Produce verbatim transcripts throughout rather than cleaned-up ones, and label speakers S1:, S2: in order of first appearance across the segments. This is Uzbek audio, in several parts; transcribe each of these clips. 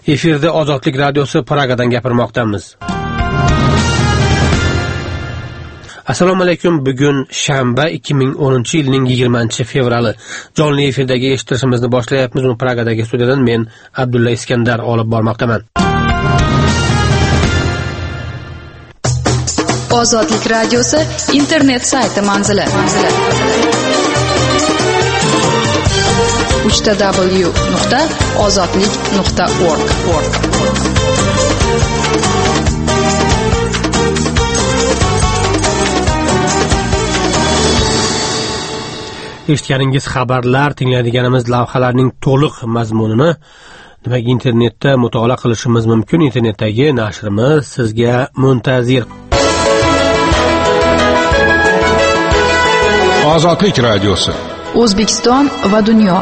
S1: Efirda Ozodlik radiosi Pragadan gapirmoqdamiz. Assalomu alaykum. Bugun shanba ikki ming o'ninchi yilning yigirmanchi fevrali. Jonli efirdagi eshittirishimizni boshlayapmiz. Uni Pragadagi studiyadan men Abdulla Iskandar olib bormoqdaman.
S2: Ozodlik radiosi internet sayti manzili. w w w nuqta ozodlik nuqta org.
S1: Eshitganingiz xabarlar, tinglaydiganimiz lavhalarning to'liq mazmunini demak internetda mutolaa qilishimiz mumkin. Internetdagi nashrimiz sizga muntazir.
S3: Ozodlik radiosi.
S2: O'zbekiston va dunyo.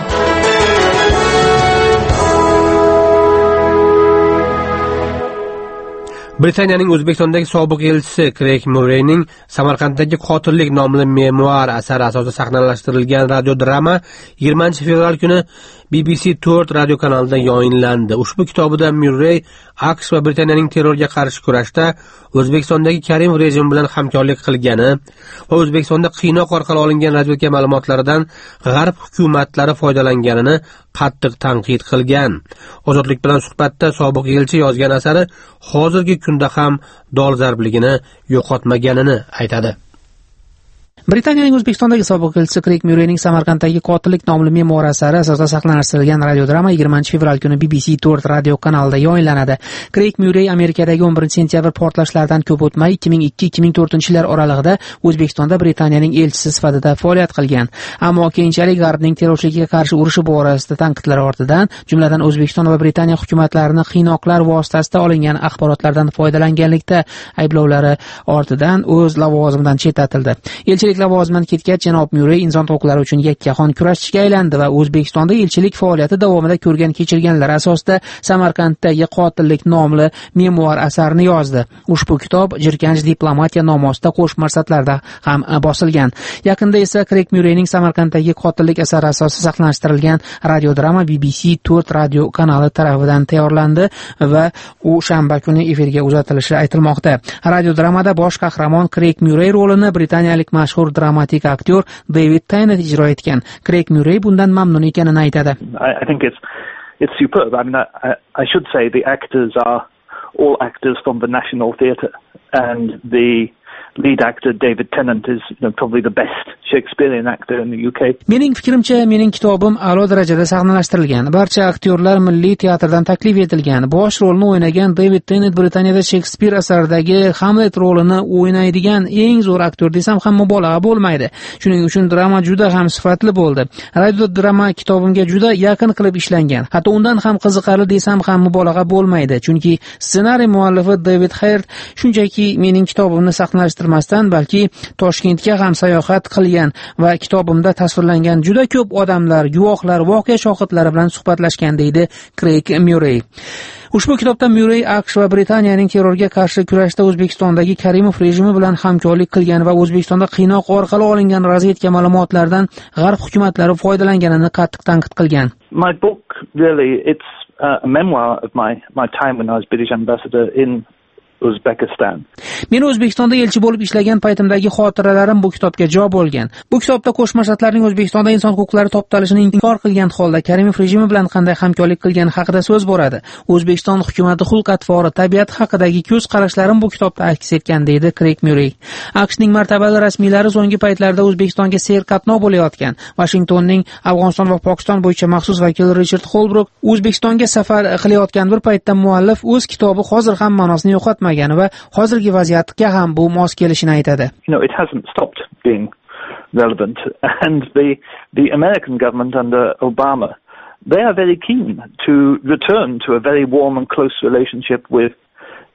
S1: Britaniyaning O'zbekistondagi sobiq elchisi Craig Murrayning Samarqanddagi qotillik nomli memuar asari asosida sahnalashtirilgan radiodrama yigirmanchi fevral kuni B B C to'rt radio kanalida yayınlandı. Ushbu kitobida Murray AQSh va Britaniyaning terrorga qarshi kurashda O'zbekistondagi Karimov rejimi bilan hamkorlik qilgani va O'zbekistonda qiynoq orqali olingan razvedka ma'lumotlaridan g'arb hukumatlari foydalanganini qattiq tanqid qilgan. Ozodlik bilan suhbatda sobiq elchi yozgan asari hozirgi kunda ham dolzarbligini yo'qotmaganini aytadi.
S4: Britaniyaning O'zbekistondagi sobiq elchisi Craig Murrayning Samarqanddagi qotillik nomli memuar asari asosida sahnalashtirilgan radiodrama yigirmanchi fevral kuni B B C to'rt radio kanalida yayınlanadi. Craig Murray Amerikadagi o'n birinchi sentyabr portlashlardan ko'p o'tmay ikki ming ikki ikki ming to'rtinchi yillar oralig'ida O'zbekistonda Britaniyaning elchisi sifatida faoliyat qilgan. Ammo keyinchalik G'arbning terrorchilikka qarshi urushi borasida tanqidlar ortidan, jumladan O'zbekiston va Britaniya hukumatlarini qiynoqlar vositasida olingan axborotlardan foydalanganlikda ayblovlari ortidan o'z lavozimidan chetlatildi. Elchilik lavozimidan ketgach, janob Murray inson huquqlari uchun yakkaxon kurashchiga aylandi va O'zbekistonda elchilik faoliyati davomida ko'rgan kechirganlar asosida Samarqanddagi qotillik nomli memuar asarini yozdi. Ushbu kitob Jirkanch diplomatiya nomi ostida qo'shma maqsadlarda ham bosilgan. Yaqinda esa Craig Murrayning Samarqanddagi qotillik asari asosida sahnalashtirilgan radiodrama B B C to'rt radio kanali tomonidan tayyorlandi va u shanba kuni efirga uzatilishi aytilmoqda. Radiodramada bosh qahramon Craig Murray rolini britaniyalik mashhur dramatik aktyor David Tennant ijro etgan. Craig Murray bundan mamnun ekanini aytadi.
S5: I, I think it's it's superb. I mean, I, I should say the actors are all actors from the National Theatre, and the lead actor David Tennant is you know, probably the best Shakespearean actor in the U K.
S4: Mening fikrimcha, mening kitobim a'lo darajada sahnalashtirilgan. Barcha aktyorlar milliy teatrdan taklif etilgan. Bosh rolni o'ynagan David Tennant Britaniyada Shakespeare asaridagi Hamlet rolini o'ynaydigan eng zo'r aktyor desam ham mubolag'a bo'lmaydi. Shuning uchun drama juda ham sifatli bo'ldi. Radio drama kitobimga juda yaqin qilib ishlangan. Hatto undan ham qiziqarli desam ham mubolag'a bo'lmaydi. Chunki ssenariy muallifi David Hart shunchaki mening kitobimni sahnalashtirmasdan, balki Toshkentga ham sayohat qilgan va kitobimda tasvirlangan juda ko'p odamlar, guvohlar, voqea shohidlari bilan suhbatlashgan deydi Craig Murray. Ushbu kitobda Murray AQSh va Britaniyaning terrorga qarshi kurashda O'zbekistondagi Karimov rejimi bilan hamkorlik qilgan va O'zbekistonda qiynoq orqali olingan razvedka ma'lumotlaridan g'arb hukumatlari foydalanganini qattiq tanqid qilgan.
S5: My book really it's uh, a memoir of my my time when I was British ambassador in Uzbekistan.
S4: Men O'zbekistonda elchi bo'lib ishlagan paytimdagi xotiralarim bu kitobga jo bo'lgan. Bu kitobda Qo'shma Shtatlarning O'zbekistonda inson huquqlari toptalishini inkor qilgan holda Karimov rejimi bilan qanday hamkorlik qilgani haqida so'z boradi. O'zbekiston hukumati xulq-atvori, tabiat haqidagi ko'z qarashlarim bu kitobda aks etgan deydi Craig Murray. AQShning martabali rasmiylari so'nggi paytlarda O'zbekistonga serqatnov bo'layotgan. Washingtonning Afg'oniston va Pokiston bo'yicha maxsus vakili Richard Holbrook O'zbekistonga safar qilayotgan bir paytda muallif o'z kitobi hozir ham ma'nosini yo'qotmagan va hozirgi vaziyatga ham bu mos kelishini aytadi.
S5: You know, it hasn't stopped being relevant, and the the American government under Obama, they are very keen to return to a very warm and close relationship with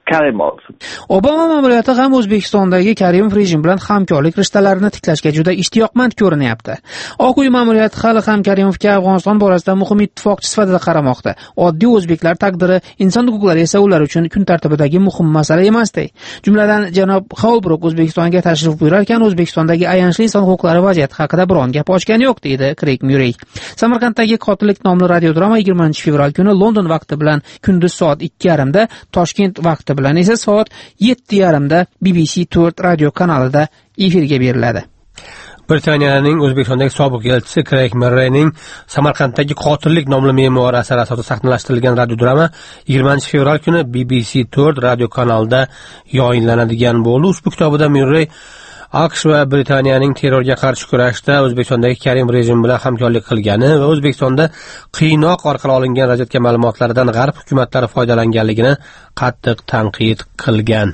S5: Karimov.
S4: Obama ma'muriyati ham O'zbekistondagi Karimov rejim bilan hamkorlik rishtalarini tiklashga juda ishtiyoqmand ko'rinyapti. Oq uy ma'muriyati hali ham Karimovga Afg'oniston borasida muhim ittifoqchi sifatida qaramoqda. Oddiy o'zbeklar taqdiri, inson huquqlari esa ular uchun kun tartibidagi muhim masala emasdi. Jumladan janob Holbruk O'zbekistonga tashrif buyurarkan, O'zbekistondagi ayanchli inson huquqlari vaziyati haqida biron gap ochgani yo'q, deydi Kreyg Myurrey. Samarqanddagi Qotillik nomli radiodrama yigirmanchi fevral kuni London vaqti bilan kunduz soat ikki yarim da, Toshkent vaqti bilan esa soat yetti yarim da B B C to'rt radio kanalida efirga beriladi.
S1: Britaniyaning O'zbekistondagi sobiq elchisi Kreyg Myurreyning Samarqanddagi Qotillik nomli memuar asari asosida sahnalashtirilgan radiodrama yigirmanchi fevral kuni B B C to'rt radio kanalida yayınlanadigan bo'ldi. Ushbu kitobida Myurrey AQSh va Britaniyaning terrorga qarshi kurashda O'zbekistondagi Karimov rejimi bilan hamkorlik qilgani va O'zbekistonda qiynoq orqali olingan razvedka ma'lumotlaridan g'arb hukumatlari foydalanganligini qattiq tanqid qilgan.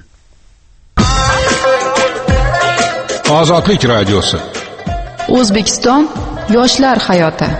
S3: Ozodlik radiosi.
S2: O'zbekiston yoshlar hayoti.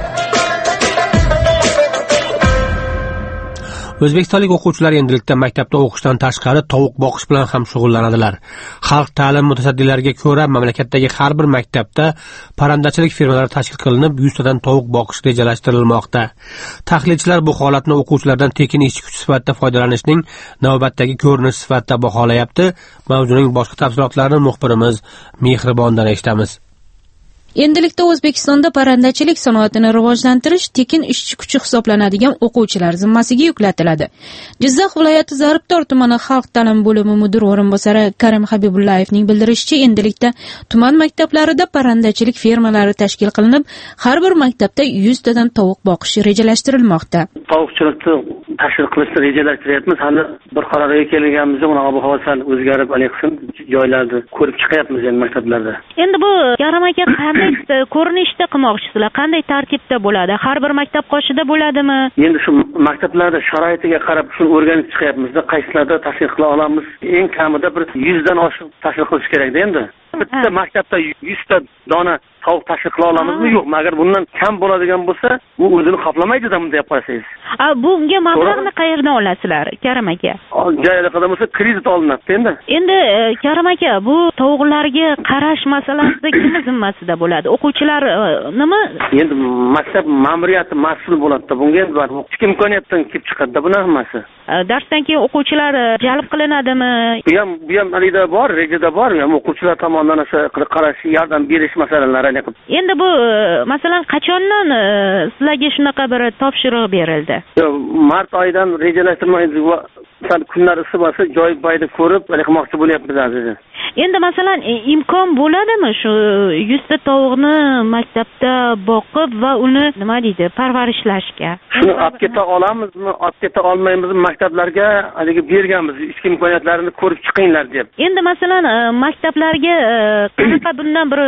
S1: O'zbekistonlik o'quvchilar endilikda maktabda o'qishdan tashqari tovuq boqish bilan ham shug'ullanadilar. Xalq ta'lim mutasaddilariga ko'ra, mamlakatdagi har bir maktabda parrandachilik firmalari tashkil qilinib, yuz tadan tovuq boqish rejalashtirilmoqda. Tahlilchilar bu holatni o'quvchilardan tekin ishchi kuch sifatida foydalanishning navbatdagi ko'rinishi sifatida baholayapti. Mavzuning boshqa tafsilotlarini muxbirimiz Mehribondan eshitamiz.
S6: Endilikda O'zbekistonda parrandachilik sanoatini rivojlantirish tekin ishchi kuchi hisoblanadigan o'quvchilar zimmasiga yuklatiladi. Jizzax viloyati Zaribtor tumani xalq ta'lim bo'limi mudir o'rinbosari Karim Habibullayevning bildirishicha, endilikda tuman maktablarida parrandachilik fermalari tashkil qilinib, har bir maktabda yuz tadan tovuq boqish rejalashtirilmoqda.
S7: Tovuqchilikni tashkil qilishni rejalashtiryapmiz. Hali bir qarorga kelganimizda buni ob-havo sal o'zgarib, aniqsin joylarni ko'rib chiqyapmiz endi maktablarda.
S6: Endi bu yaramaga qanday ko'rinishda qilmoqchisizlar? Qanday tartibda bo'ladi? Har bir maktab qoshida bo'ladimi?
S7: Endi shu maktablarda sharoitiga qarab shuni o'rganib chiqyapmiz-da, qaysilarda tashkil qila olamiz. Eng kamida bir yuz dan oshiq tashkil qilish kerak-da endi. Bitta maktabda yuz ta dona tovuq tashkil qila olamizmi? Yo'qmi? Agar bundan kam bo'ladigan bo'lsa, u o'zini qoplamaydi-da bunday deb qo'ysangiz.
S6: A, bunga mablag'ni qayerdan olasizlar, Karim aka?
S7: Joylarda bo'lsa kredit olinadi endi.
S6: Endi Karim aka, bu tovuqlarga qarash masalasida kim zimmasida bo'ladi? O'quvchilar nima?
S7: Endi maktab ma'muriyati mas'ul bo'ladi-da. Bunga endi ikki imkoniyatdan kelib chiqadi-da bu hammasi.
S6: Darsdan keyin o'quvchilar jalb qilinadimi?
S7: Bu ham bu ham alida bor, rejada bor, ham o'quvchilar tomonidan o'sha qarash, yordam berish masalalari.
S6: Endi bu masalan qachondan sizlarga shunaqa bir topshiriq berildi?
S7: Mart oyidan rejalashtirmaymiz va sal kunlar issiq bo'lsa, joy boyda ko'rib, qilmoqchi bo'lyapmiz aziz.
S6: Endi masalan imkon bo'ladimi shu yuz ta tovuqni maktabda boqib va uni nima deydi, parvarishlashga?
S7: Shuni olib keta olamizmi, olib keta olmaymizmi? Maktablarga haligi berganmiz, ichki imkoniyatlarini ko'rib chiqinglar deb.
S6: Endi masalan maktablarga qanaqa bundan bir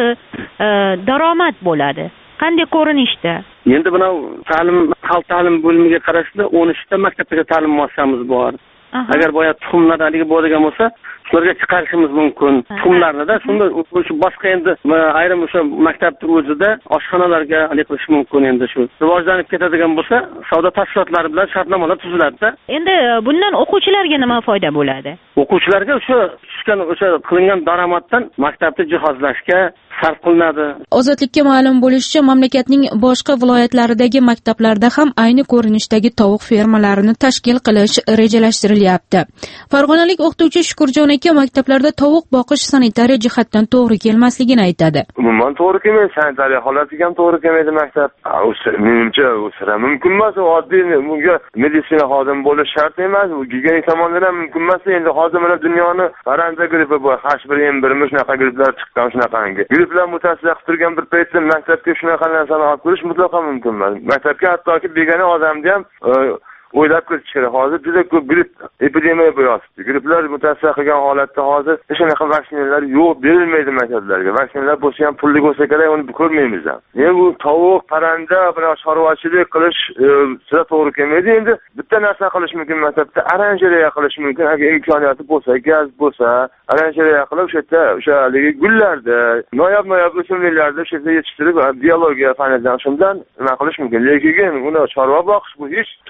S6: daromad bo'ladi? Qanday ko'rinishda?
S7: Endi buni ta'lim, xalq ta'lim bo'limiga qarashli o'n uchta maktabgacha ta'lim muassasamiz bor. Agar boya tuxumlar haligi bo'ladigan bo'lsa, shularga chiqarishimiz mumkin. Tuxumlarni-da, shunda o'sha boshqa endi ayrim o'sha maktabning o'zida oshxonalarga hali qilish mumkin. Endi shu rivojlanib ketadigan bo'lsa, savdo tashkilotlari bilan shartnomalar tuziladi-da.
S6: Endi bundan o'quvchilarga nima foyda bo'ladi?
S7: O'quvchilarga o'sha tushgan o'sha qilingan daromaddan maktabni jihozlashga sarf qilinadi.
S6: Ozodlikka ma'lum bo'lishicha, mamlakatning boshqa viloyatlaridagi maktablarda ham ayni ko'rinishdagi tovuq fermalarini tashkil qilish rejalashtirilyapti. Farg'onalik o'qituvchi Shukurjon aka maktablarda tovuq boqish sanitariya jihatdan to'g'ri kelmasligini aytadi.
S8: Umuman to'g'ri kelmaydi, sanitariya holatiga ham to'g'ri kelmaydi maktab. Menimcha u sira mumkin emas, oddiy bunga meditsina xodimi bo'lish shart emas, bu gigiyenik tomondan ham mumkin emas. Endi hozir mana dunyoni parranda grippi bor, H bir N bir shunaqa gripplar chiqqan shunaqangi. Gripplar mutatsiya qilib turgan bir paytda maktabga shunaqa narsani olib kirish mutlaqo mumkin emas. Maktabga hattoki begona odamni ham o'ylab kirish kerak. Hozir juda ko'p gripp epidemiya bo'lyapti. Gripplar mutatsiya qilgan holatda hozir hech qanaqa vaksinalar yo'q, berilmaydi maktablarga. Vaksinalar bo'lsa ham pulli bo'lsa kerak, uni ko'rmaymiz ham. Endi bu tovuq, parranda bilan chorvachilik qilish sira to'g'ri kelmaydi. Endi bitta narsa qilish mumkin maktabda, oranjeriya qilish mumkin. Agar imkoniyati bo'lsa, gaz bo'lsa, oranjeriya qilib o'sha yerda o'sha haligi gullarda, noyob-noyob o'simliklarni o'sha yerda yetishtirib, biologiya fanidan shundan nima qilish mumkin. Lekin uni chorva boqish bu hech chorva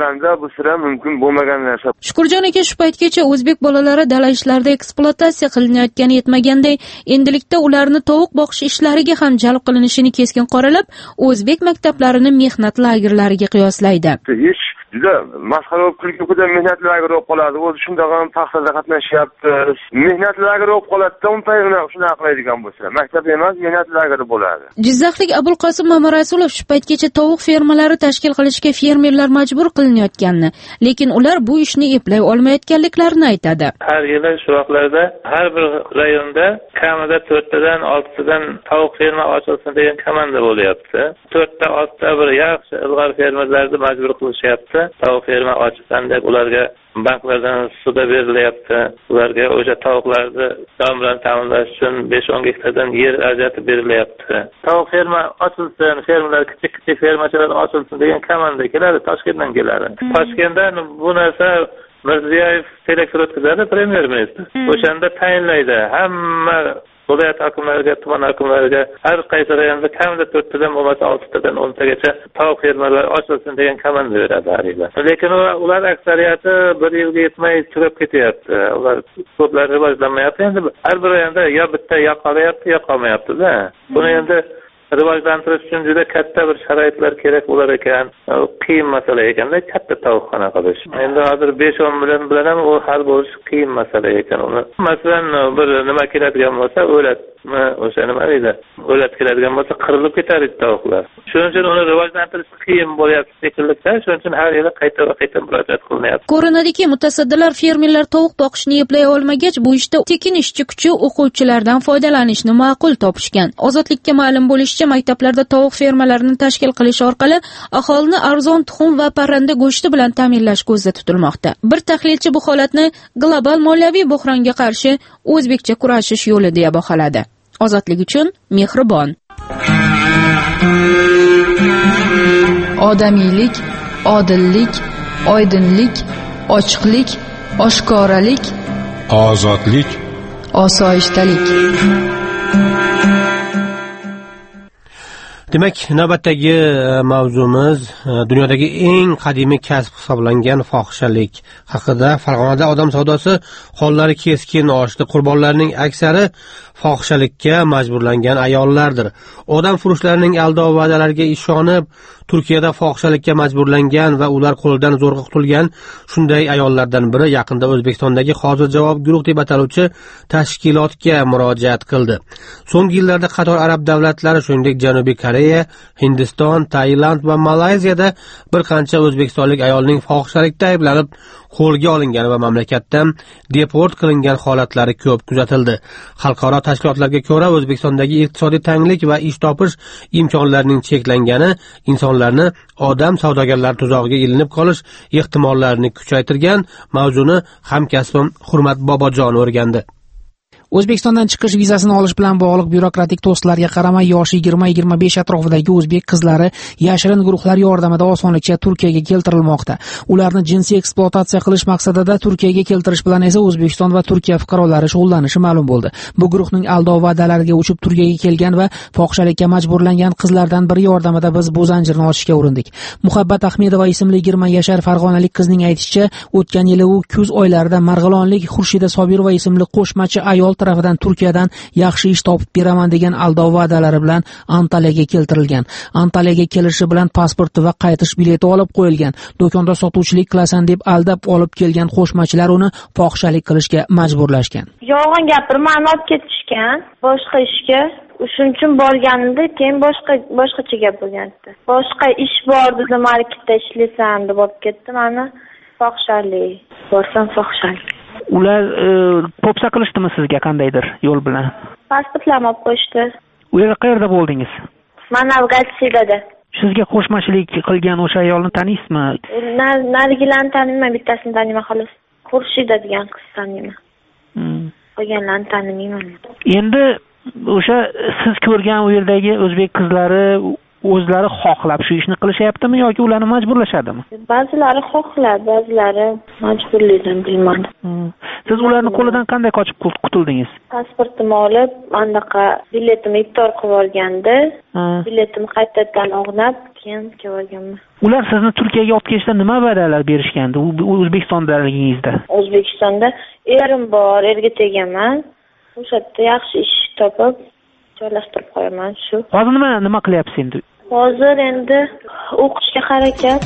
S8: parranda bu sira mumkin bo'lmagan narsa.
S6: Shukurjon aka shu paytgacha o'zbek bolalari dala ishlarida ekspluatatsiya qilinayotgani yetmaganday, endilikda ularni tovuq boqish ishlariga ham jalb qilinishini keskin qoralab, o'zbek maktablarini mehnat lagerlariga qiyoslaydi.
S8: Hech juda masxara bo'lib kulgi ko'da mehnat lageri bo'lib qoladi. O'zi shunday ham paxtada qatnashyapti. Mehnat lageri bo'lib qoladi-da, uni paytda shunaqa qiladigan bo'lsa, maktab emas, mehnat lageri bo'ladi.
S6: Jizzaxlik Abulqosim Mamarasulov shu paytgacha tovuq fermalari tashkil qilishga fermerlar majbur qilinayotganini, lekin ular bu ishni eplay olmayotganliklarini aytadi.
S9: Har yili shu vaqtlarda har bir rayonda kamida to'rttadan oltidan tovuq ferma ochilsin degan komanda bo'lyapti. to'rtta oltita bir yaxshi ilg'or fermerlarni majbur qilishyapti. Tovuq ferma ochishdan deb ularga banklardan suda berilyapti. Ularga o'sha tovuqlarni jon bilan ta'minlash uchun besh o'n gektardan yer ajratib berilyapti. Tovuq ferma ochilsin, fermalar kichik-kichik fermachilar ochilsin degan komanda keladi, Toshkentdan keladi. Toshkentdan bu narsa Mirziyoyev selektor o'tkazadi, premyer ministr. O'shanda tayinlaydi. Hamma viloyat hokimlariga, tuman hokimlariga har qaysi rayonda kamida to'rttadan bo'lmasa oltitadan o'ntagacha tovuq fermalari ochilsin degan komanda beradi har yili. Lekin ular aksariyati bir yilga yetmay tugab ketyapti. Ular ko'plari rivojlanmayapti. Endi har bir rayonda yo bitta yo qolyapti, yo qolmayapti-da. Buni endi rivojlantirish uchun juda katta bir sharoitlar kerak bo'lar ekan. Qiyin masala ekanda katta tovuqxona qilish. Endi hozir besh o'n million bilan ham u hal bo'lish qiyin masala ekan. Uni masalan bir nima keladigan bo'lsa, o'lat o'sha nima deydi? O'lat keladigan bo'lsa qirilib ketadi tovuqlar. Shuning uchun uni rivojlantirish qiyin bo'lyapti shekilli-da. Shuning uchun har yili qayta va qayta murojaat qilinyapti.
S6: Ko'rinadiki, mutasaddilar fermerlar tovuq boqishni eplay olmagach, bu ishda tekin ishchi kuchi o'quvchilardan foydalanishni ma'qul topishgan. Ozodlikka ma'lum bo'lishicha, maktablarda tovuq fermalarini tashkil qilish orqali aholini arzon tuxum va parranda go'shti bilan ta'minlash ko'zda tutilmoqda. Bir tahlilchi bu holatni global moliyaviy buhronga qarshi o'zbekcha kurashish yo'li deya baholadi. Ozodlik uchun mehribon.
S2: Odamiylik, odillik, oydinlik, ochiqlik, oshkoralik,
S3: ozodlik,
S2: osoyishtalik.
S1: Demak, navbatdagi mavzumiz dunyodagi eng qadimiy kasb hisoblangan fohishalik haqida. Farg'onada odam savdosi hollari keskin oshdi. Qurbonlarning aksari fohishalikka majburlangan ayollardir. Odam furushlarining aldov va'dalariga ishonib, Turkiyada fohishalikka majburlangan va ular qo'lidan zo'rg'a qutulgan shunday ayollardan biri yaqinda O'zbekistondagi Hozir javob guruh deb ataluvchi tashkilotga murojaat qildi. So'nggi yillarda qator arab davlatlari, shuningdek Janubiy Koreya, Hindiston, Tailand va Malayziyada bir qancha o'zbekistonlik ayolning fohishalikda ayblanib qo'lga olingan va mamlakatdan deport qilingan holatlari ko'p kuzatildi. Xalqaro tashkilotlarga ko'ra, O'zbekistondagi iqtisodiy tanglik va ish topish imkonlarining cheklangani insonlarni odam savdogarlari tuzog'iga ilinib qolish ehtimollarini kuchaytirgan. Mavzuni hamkasbim Hurmat Bobojon o'rgandi.
S4: O'zbekistondan chiqish vizasini olish bilan bog'liq byurokratik to'siqlarga qaramay, yoshi yigirma yigirma besh atrofidagi o'zbek qizlari yashirin guruhlar yordamida osonlikcha Turkiyaga keltirilmoqda. Ularni jinsiy ekspluatatsiya qilish maqsadida Turkiyaga keltirish bilan esa O'zbekiston va Turkiya fuqarolari shug'ullanishi ma'lum bo'ldi. Bu guruhning aldov va'dalariga uchib Turkiyaga kelgan va fohishalikka majburlangan qizlardan biri yordamida biz bu zanjirni ochishga urindik. Muhabbat Ahmedova ismli yigirma yashar farg'onalik qizning aytishicha, o'tgan yili u kuz oylarida Marg'ilonlik Xurshida Sobirova ismli qo'shmachi ayol tarafidan Turkiyadan yaxshi ish topib beraman degan aldov va'dalari bilan Antaliyaga keltirilgan. Antaliyaga kelishi bilan pasporti va qaytish bileti olib qo'yilgan. Do'konda sotuvchilik qilasan deb aldab olib kelgan qo'shmachilar uni fohishalik qilishga majburlashgan.
S10: Yolg'on gapirib, ma'ni olib ketishgan boshqa ishga. Shuning uchun borganimda keyin boshqa boshqacha gap bo'lgandi. Boshqa ish bor dedi, marketda ishlasam deb olib ketdi. Mani fohishalik, borsam fohishalik.
S4: Ular popsa qilishdimi sizga qandaydir yo'l bilan?
S10: Pasportlarni olib qo'yishdi.
S4: U yerda qayerda bo'ldingiz?
S10: Mana Avgatsidada.
S4: Sizga qo'shmachilik qilgan o'sha ayolni taniysizmi?
S10: Narigilarni taniyman, bittasini taniyman xolos. Xurshida degan qiz taniyman. Qolganlarni tanimayman.
S4: Endi o'sha siz ko'rgan u yerdagi o'zbek qizlari o'zlari xohlab shu ishni qilishyaptimi yoki ularni majburlashadimi?
S10: Ba'zilari xohlab, ba'zilari majburlaydi, bilmadim.
S4: Siz ularni qo'lidan qanday qochib qutuldingiz?
S10: Pasportimni olib, anaqa biletimni iftor qilib olganda, biletimni qaytadan o'g'nab, keyin kelganman.
S4: Ular sizni Turkiyaga olib kelishda nima va'dalar berishgandi? O'zbekistondagingizda.
S10: O'zbekistonda erim bor, erga tegaman. O'sha yerda yaxshi ish topib joylashtirib qo'yaman shu.
S4: Hozir nima nima qilyapsiz endi?
S10: Hozir endi o'qishga harakat.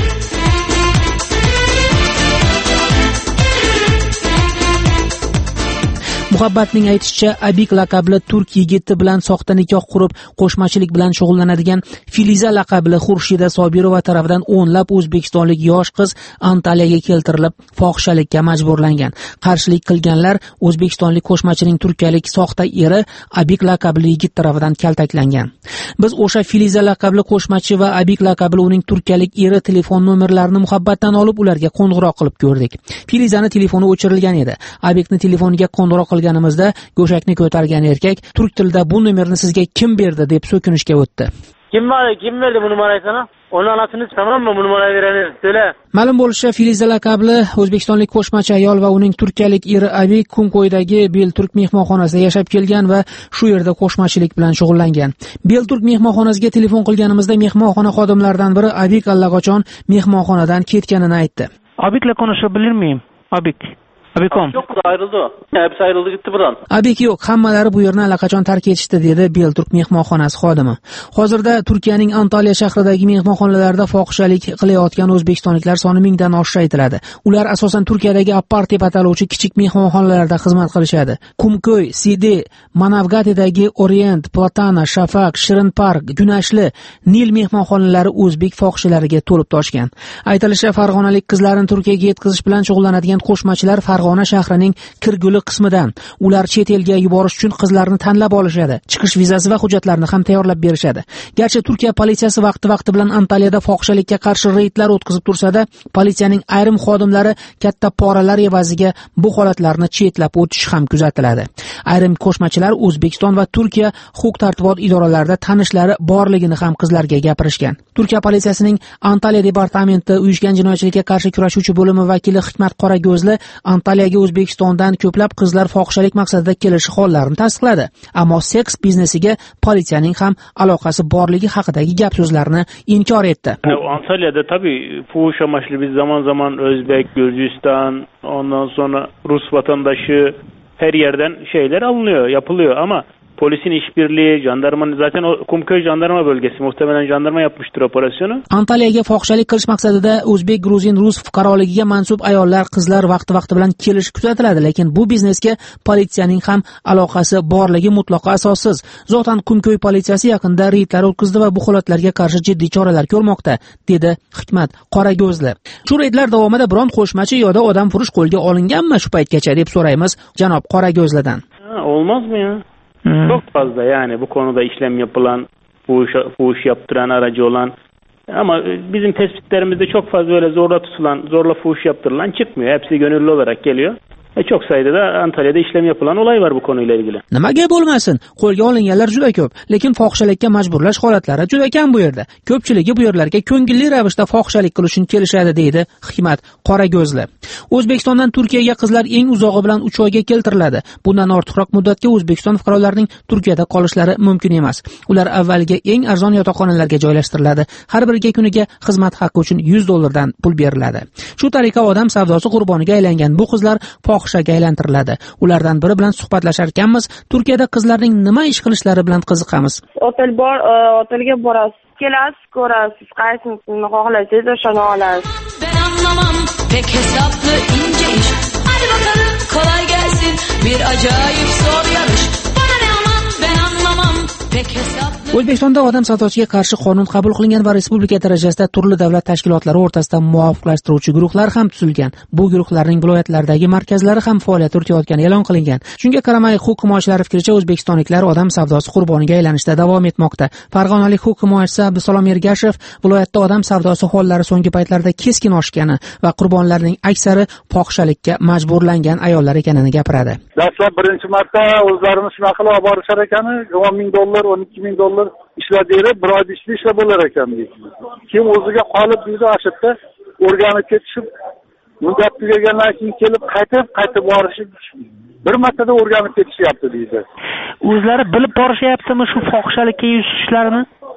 S4: Muhabbatning aytishicha, Abik laqabli turk yigiti bilan soxta nikoh qurib, qo'shmachilik bilan shug'ullanadigan Filiza laqabli Xurshida Sobirova tomonidan o'nlab o'zbekistonlik yosh qiz Antaliyaga keltirilib, fohishalikka majburlangan. Qarshilik qilganlar o'zbekistonlik qo'shmachining turkiyalik soxta eri Abik laqabli yigit tomonidan kaltaklangan. Biz o'sha Filiza laqabli qo'shmachi va Abik laqabli uning turkiyalik eri telefon nomerlarini muhabbatdan olib, ularga qo'ng'iroq qilib ko'rdik. Filizani telefoni o'chirilgan edi. Abikni telefoniga qo'ng'iroq qilganimizda go'shakni ko'targan erkak turk tilida bu nomerni sizga kim berdi deb so'kinishga o'tdi.
S7: Kim berdi? Kim berdi bu numarasini? Onun anasını tamammi bu numarayı vereni? Söyle.
S4: Ma'lum bo'lishicha, Filiza laqabli o'zbekistonlik qo'shmachi ayol va uning turkiyalik eri Abik Kunko'ydagi Belturk mehmonxonasida yashab kelgan va shu yerda qo'shmachilik bilan shug'ullangan. Belturk mehmonxonasiga telefon qilganimizda mehmonxona xodimlaridan biri Abik allaqachon mehmonxonadan ketganini aytdi. Abikla konuşabilir miyim? Abik. Abikom.
S7: Yok, ayrıldı. Hepsi ayrıldı gitti buradan.
S4: Abik yo'q, hammalari bu yerni allaqachon tark etishdi, dedi Belturk mehmonxonasi xodimi. Hozirda Turkiyaning Antaliya shahridagi mehmonxonalarda fohishalik qilayotgan o'zbekistonliklar soni mingdan oshishi aytiladi. Ular asosan Turkiyadagi Apart deb ataluvchi kichik mehmonxonalarda xizmat qilishadi. Kumko'y, Sidi, Manavgatidagi Orient, Platana, Shafaq, Shirin Park, Gunashli, Nil mehmonxonalari o'zbek fohishilariga to'lib toshgan. Aytilishicha, farg'onalik qizlarni Turkiyaga yetkazish bilan shug'ullanadigan qo'shmachilar Farg'ona shahrining Kirguli qismidan. Ular chet elga yuborish uchun qizlarni tanlab olishadi. Chiqish vizasi va hujjatlarni ham tayyorlab berishadi. Garchi Turkiya politsiyasi vaqti-vaqti bilan Antaliyada fohishalikka qarshi reydlar o'tkazib tursa-da, politsiyaning ayrim xodimlari katta poralar evaziga bu holatlarni chetlab o'tishi ham kuzatiladi. Ayrim qo'shmachilar O'zbekiston va Turkiya huquq-tartibot idoralarida tanishlari borligini ham qizlarga gapirishgan. Turkiya politsiyasining Antaliya departamenti uyushgan jinoyatchilikka qarshi kurashuvchi bo'limi vakili Hikmat Qorag'ozli Antaliyaga O'zbekistondan ko'plab qizlar fohishalik maqsadida kelishi hollarini tasdiqladi. Ammo seks biznesiga politsiyaning ham aloqasi borligi haqidagi gap so'zlarni inkor etdi.
S11: Antalya'da tabii fuhuş amaçlı biz zaman zaman Özbek, Gürcistan, ondan sonra Rus vatandaşı her yerden şeyler alınıyor, yapılıyor ama polisin işbirliği, jandarmanın zaten o Kumköy jandarma bölgesi muhtemelen jandarma yapmıştır operasyonu.
S4: Antaliyaga fohishalik qilish maqsadida O'zbek, Gruzin, Rus fuqaroligiga mansub ayollar, qizlar vaqti-vaqti bilan kelish kuzatiladi, lekin bu biznesga politsiyaning ham aloqasi borligi mutlaqo asossiz. Zotan Kumköy politsiyasi yaqinda reydlar o'tkazdi va bu holatlarga qarshi jiddiy choralar ko'rmoqda, dedi Hikmat Qorag'ozli. Shu reydlar davomida biron qo'shmachi yoki odam furush qo'lga olinganmi shu paytgacha deb so'raymiz janob Qorag'ozlidan.
S11: Olmaz mı ya? Hmm. Çok fazla yani bu konuda işlem yapılan, fuhuş, fuhuş yaptıran, aracı olan ama bizim tespitlerimizde çok fazla öyle zorla tutulan, zorla fuhuş yaptırılan çıkmıyor. Hepsi gönüllü olarak geliyor. E çok sayıda da Antalya'da işlem yapılan olay var bu konuyla ilgili.
S4: Nimaga bo'lmasin? Qo'lga olinganlar juda ko'p, lekin fohishalikka majburlash holatlari juda kam bu yerda. Ko'pchiligi bu yerlarga ko'ngilli ravishda fohishalik qilish uchun kelishadi, deydi Hikmat Qorag'ozli. O'zbekistondan Turkiyaga qizlar eng uzog'i bilan uch oyga keltiriladi. Bundan ortiqroq muddatga O'zbekiston fuqarolarining Turkiyada qolishlari mumkin emas. Ular avvaliga eng arzon yotoqxonalarga joylashtiriladi. Har biriga kuniga xizmat haqqi uchun yuz dollardan pul beriladi. Shu tariqa odam savdosi qurboniga aylangan bu qizlar fohishaga aylantiriladi. Ulardan biri bilan suhbatlashar ekanmiz. Turkiyada qizlarning nima ish qilishlari bilan qiziqamiz.
S10: Otel bor, otelga borasiz, kelasiz, ko'rasiz, qaysini xohlasangiz o'shani olasiz.
S12: Ben anlamam pek hesaplı ince iş. Hadi bakalım kolay gelsin. Bir acayip zor yarış. Bana ne aman ben anlamam pek hesaplı.
S4: O'zbekistonda odam savdosiga qarshi qonun qabul qilingan va respublika darajasida turli davlat tashkilotlari o'rtasida muvofiqlashtiruvchi guruhlar ham tuzilgan. Bu guruhlarning viloyatlardagi markazlari ham faoliyat yuritayotgani e'lon qilingan. Shunga qaramay, huquq himoyachilari fikricha o'zbekistonliklar odam savdosi qurboniga aylanishda davom etmoqda. Farg'onalik huquq himoyachisi Abdusalom Ergashev viloyatda odam savdosi hollari so'nggi paytlarda keskin oshgani va qurbonlarning aksari fohishalikka majburlangan ayollar ekanini gapiradi.
S13: Dastlab birinchi marta o'zlarini shunaqa qilib olib borishar ekani, o'n ming dollar, o'n ikki ming dollar ishladinglar, bir oyda ishli ishlab bo'lar ekan deydi. Kim o'ziga qolib deydi, ashitda o'rganib ketishib, muddat tugagandan keyin kelib qaytib qaytib borishib bir martada o'rganib ketishyapti deydi.
S4: O'zlari bilib borishyaptimi shu fohishalikka yuz tutishlarini?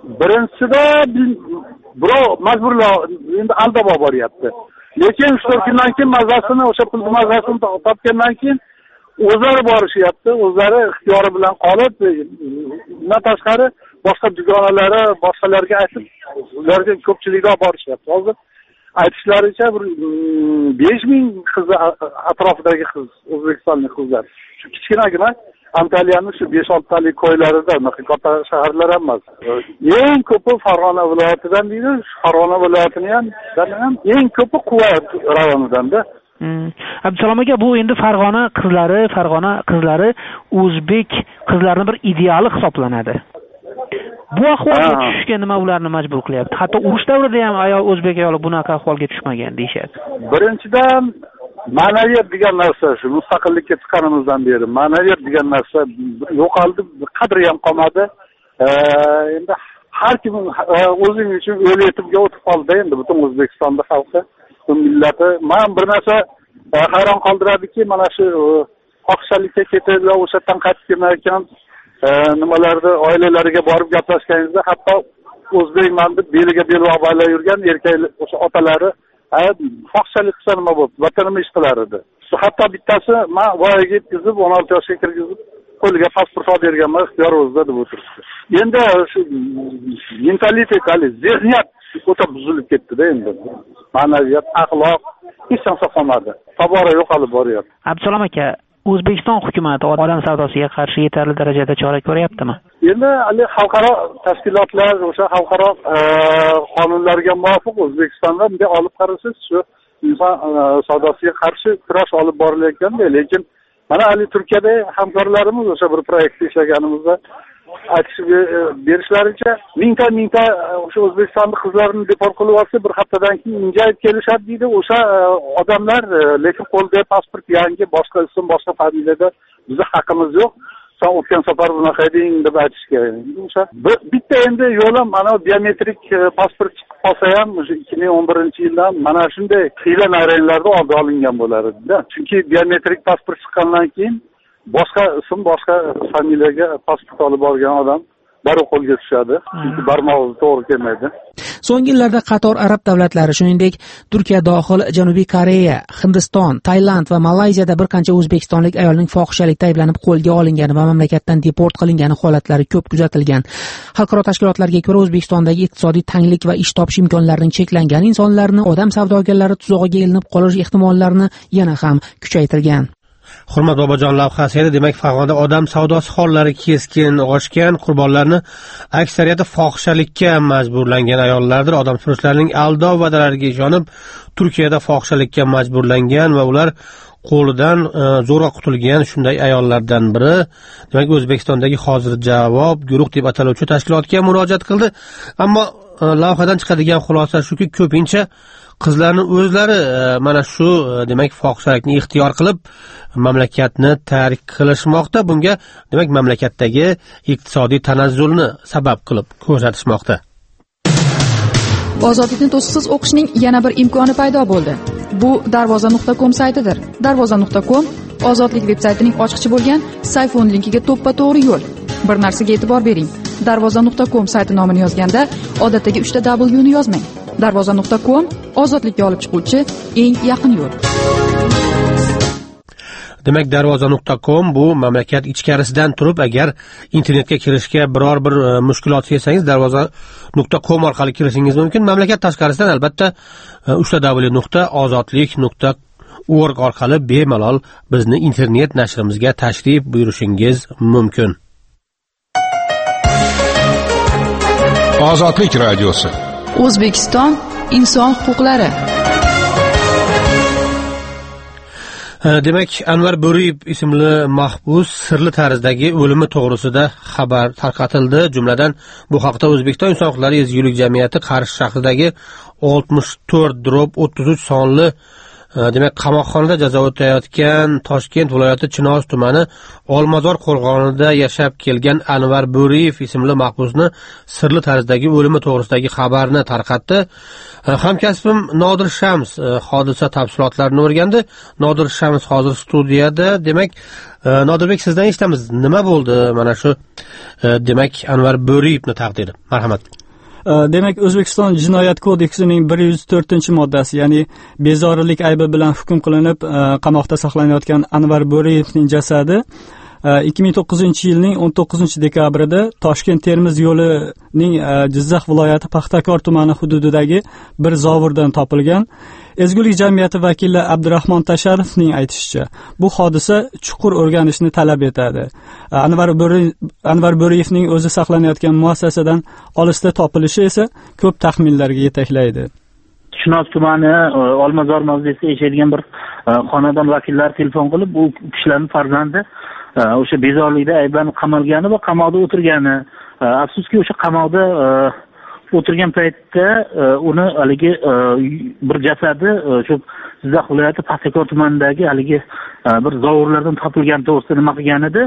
S13: birinchisida birov majburlab endi aldab olib boryapti. Lekin uch to'rt kundan keyin mazasini, o'sha pulni mazasini topgandan keyin o'zlari borishyapti, o'zlari ixtiyori bilan qolib, undan tashqari boshqa dugonalari, boshqalarga aytib, ularga ko'pchilikda olib borishyapti. Hozir aytishlaricha bir besh ming qiz atrofidagi qiz, O'zbekistonlik qizlar. Shu kichkinagina Antaliyaning shu besh oltitalik ko'ylarida, katta shaharlar emas. Eng ko'pi Farg'ona viloyatidan deydi, Farg'ona viloyatini ham, ham eng ko'pi Quva rayonidan-da.
S4: Abdusalom aka, bu endi Farg'ona qizlari, Farg'ona qizlari o'zbek qizlarining bir ideali hisoblanadi. Bu ahvolga tushishga nima ularni majbur qilyapti? Hatto urush davrida ham ayol o'zbek ayoli bunaqa ahvolga tushmagan deyshadi.
S13: Birinchidan ma'naviyat degan narsa, shu mustaqillikka chiqqanimizdan beri ma'naviyat degan narsa yo'qoldi, qadri ham qolmadi. Endi har kim o'zing uchun o'liyatibga o'tib qoldi endi butun O'zbekistonda xalqi, millati. Men bir narsa hayron qoldiradiki, mana shu fohishalikka ketib, o'sha yerdan qaytib kelmayotgan nimalarda oilalariga borib gaplashganingizda hatto o'zbekman deb beliga bel bog'lab yurgan erkaklar, o'sha otalari fohishalik qilsa nima bo'ldi, vatanimni ish qilar edi. Hatto bittasi men voyaga yetkazib, o'n olti yoshga kirgizib, qo'liga pasport olib berganman, ixtiyor o'zida deb o'tiribdi. Endi shu mentalitet, zehniyat o'ta buzilib ketdi-da endi. Ma'naviyat, axloq hech narsa qolmadi. Tobora yo'qolib boryapti.
S4: Abdusalom aka, O'zbekiston hukumati odam savdosiga qarshi yetarli darajada chora ko'ryaptimi?
S13: Endi hali xalqaro tashkilotlar, o'sha xalqaro qonunlarga muvofiq O'zbekistonda bunday olib qarasangiz, shu inson savdosiga qarshi kurash olib borilayotganda, lekin mana hali Turkiyada hamkorlarimiz o'sha bir proyektda ishlaganimizda aytishib berishlaricha mingta mingta o'sha O'zbekistonlik qizlarni deport qilib olsa, bir haftadan keyin injayib kelishadi deydi o'sha odamlar, lekin qo'lda pasport yangi, boshqa ism, boshqa familiyada bizning haqqimiz yo'q. Sen o'tgan safar bunaqa eding deb aytishga. O'sha bitta endi yo'lim mana biometrik pasport chiqib qolsa ham o'sha ikki ming o'n birinchi yildan mana shunday xiyla nayranglarda oldi olingan bo'lar edi-da. Chunki biometrik pasport chiqqandan keyin boshqa ism, boshqa familiyaga pasport olib borgan odam darrov qo'lga tushadi. Chunki barmog'i to'g'ri kelmaydi.
S4: So'nggi yillarda qator arab davlatlari, shuningdek Turkiya dohil Janubiy Koreya, Hindiston, Tailand va Malayziyada bir qancha o'zbekistonlik ayolning fohishalikda ayblanib qo'lga olingani va mamlakatdan deport qilingani holatlari ko'p kuzatilgan. Xalqaro tashkilotlarga ko'ra, O'zbekistondagi iqtisodiy tanglik va ish topish imkonlarining cheklangan insonlarni odam savdogarlari tuzog'iga ilinib qolish ehtimollarini yana ham kuchaytirgan.
S1: Hurmat Bobojon lavhasi edi. Demak, Farg'onada odam savdosi hollari keskin oshgan, qurbonlarni aksariyati fohishalikka majburlangan ayollardir. Odamshunoslarning aldov va'dalariga ishonib, Turkiyada fohishalikka majburlangan va ular qo'lidan zo'rg'a qutulgan shunday ayollardan biri. Demak, O'zbekistondagi hozir javob guruh deb ataluvchi tashkilotga murojaat qildi. Ammo lavhadan chiqadigan xulosa shuki, ko'pincha qizlarning o'zlari mana shu demak fohishalikni ixtiyor qilib mamlakatni tark qilishmoqda. Bunga demak mamlakatdagi iqtisodiy tanazzulni sabab qilib ko'rsatishmoqda.
S2: Ozodlikni to'siqsiz o'qishning yana bir imkoni paydo bo'ldi. Bu darvoza nuqta com saytidir. darvoza nuqta com Ozodlik veb-saytining ochiqchi bo'lgan Sayfon linkiga to'ppa-to'g'ri yo'l. Bir narsaga e'tibor bering. darvoza nuqta com sayti nomini yozganda odatdagi uchta W ni yozmang. darvoza nuqta com ozodlikka olib chiquvchi eng yaqin yo'l.
S1: Demak, darvoza nuqta com bu mamlakat ichkarisidan turib, agar internetga kirishga biror bir mushkulot sezsangiz, darvoza nuqta com orqali kirishingiz mumkin. Mamlakat tashqarisidan albatta uchta W nuqta ozodlik nuqta org orqali bemalol bizni internet nashrimizga tashrif buyurishingiz mumkin.
S3: Ozodlik radiosi.
S2: O'zbekiston inson huquqlari.
S1: Demak, Anvar Bo'riyev ismli mahbus sirli tarzdagi o'limi to'g'risida xabar tarqatildi. Jumladan bu haqda O'zbekiston inson huquqlari ezgulik jamiyati Qarshi shahridagi oltmish to'rt o'ttiz uch sonli demak qamoqxonada jazo o'tayotgan Toshkent viloyati Chinoz tumani Olmazor qo'rg'onida yashab kelgan Anvar Bo'riyev ismli mahbusni sirli tarzdagi o'limi to'g'risidagi xabarni tarqatdi. Hamkasbim Nodir Shams hodisa tafsilotlarini o'rgandi. Nodir Shams hozir studiyada. Demak, Nodirbek, sizdan eshitamiz, nima bo'ldi mana shu demak Anvar Bo'riyevning taqdiri? Marhamat.
S14: Demak, O'zbekiston Jinoyat kodeksining bir yuz to'rtinchi moddasi, ya'ni bezorilik aybi bilan hukm qilinib qamoqda saqlanayotgan Anvar Bo'riyevning jasadi ikki ming to'qqizinchi yilning o'n to'qqizinchi dekabrida Toshkent Termiz yo'lining Jizzax viloyati Paxtakor tumani hududidagi bir zovurdan topilgan. Ezgulik jamiyati vakili Abdurahmon Tasharovning aytishicha, bu hodisa chuqur o'rganishni talab etadi. Anvar Bo'riyev Anvar Bo'riyevning o'zi saqlanayotgan muassasadan olisda topilishi esa ko'p taxminlarga yetaklaydi.
S15: Chinoz tumani Olmazor mavzesida yashaydigan bir xonadon vakillari telefon qilib, bu kishilarning farzandi o'sha bezorlikda ayblanib qamalgani va qamoqda o'tirgani. Afsuski o'sha qamoqda o'tirgan paytda uni haligi bir jasadi shu Jizzax viloyati Paxtakor tumanidagi haligi bir zovurlardan topilgan to'g'risida nima qilgan edi.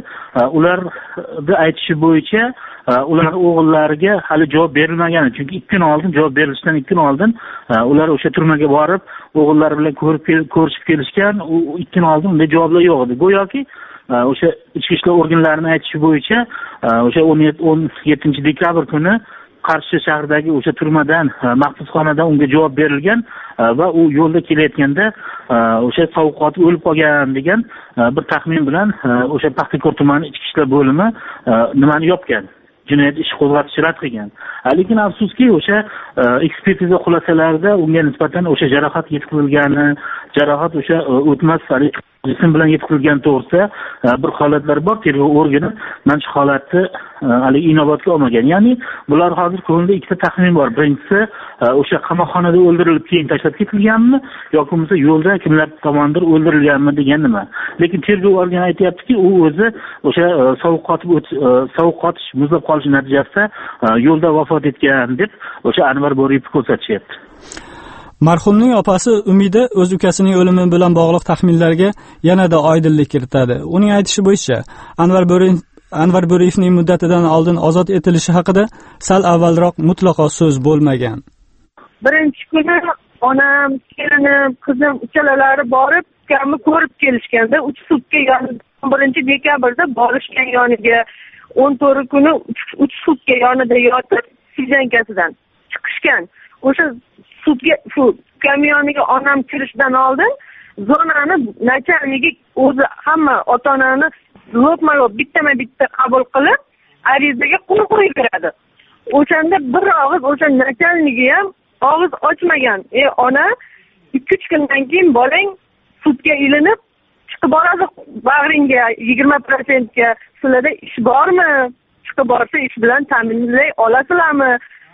S15: Ularning aytishi bo'yicha ular o'g'illariga hali javob berilmagan, chunki ikki kun oldin javob berilishidan ikki kun oldin ular o'sha turmaga borib o'g'illari bilan ko'rib ko'rishib kelishgan. U ikki kun oldin unday javoblar yo'q edi. Go'yoki o'sha ichki ishlar organlarining aytishi bo'yicha o'sha o'n yettinchi dekabr kuni Qarshi shahridagi o'sha turmadan, mahbusxonadan unga javob berilgan va u yo'lda kelayotganda o'sha sovuqotib o'lib qolgan degan bir taxmin bilan o'sha Paxtakor tumani ichki ishlar bo'limi nimani yopgan, jinoyat ishi qo'zg'atish rad qilgan. Lekin afsuski o'sha ekspertiza xulosalarida unga nisbatan o'sha jarohat yetkazilgani, jarohat o'sha o'tmas jism bilan yetkazilgan to'g'risida bir holatlar bor. Tergov organi mana shu holatni hali inobatga olmagan. Ya'ni bular hozir ko'ngilda ikkita taxmin bor. Birinchisi, o'sha qamoqxonada o'ldirilib keyin tashlab ketilganmi yoki bo'lmasa yo'lda kimlar tomonidir o'ldirilganmi degan nima. Lekin tergov organi aytayaptiki, u o'zi o'sha sovuq qotib sovuq qotish, muzlab qolish natijasida yo'lda vafot etgan deb o'sha Anvar Bo'riyevni ko'rsatishyapti.
S14: Marhumning opasi Umida o'z ukasining o'limi bilan bog'liq taxminlarga yanada oydinlik kiritadi. Uning aytishi bo'yicha, Anvar Bo'riyev Anvar Bo'riyevning muddatidan oldin ozod etilishi haqida sal avvalroq mutlaqo so'z bo'lmagan.
S16: Birinchi kuni onam, kelinim, qizim uchalalari borib, ukamni ko'rib kelishganda, uch sutka yoniga o'n birinchi dekabrda borishgan yoniga, o'n to'rtinchi kuni uch sutka yonida yotib, fizankasidan chiqishgan. O'sha sudga shu kamyoniga onam kirishdan oldin zonani nachalnigi o'zi hamma ota-onani lotma-lot bittama-bitta qabul qilib arizaga qo'l qo'yib beradi. O'shanda bir og'iz o'sha nachalnigi ham og'iz ochmagan. "Ey ona, ikki uch kundan keyin bolang sudga ilinib chiqib boradi bag'ringga yigirma foiz ga. Sizlarda ish bormi? Chiqib borsa ish bilan ta'minlay olasizlarmi?"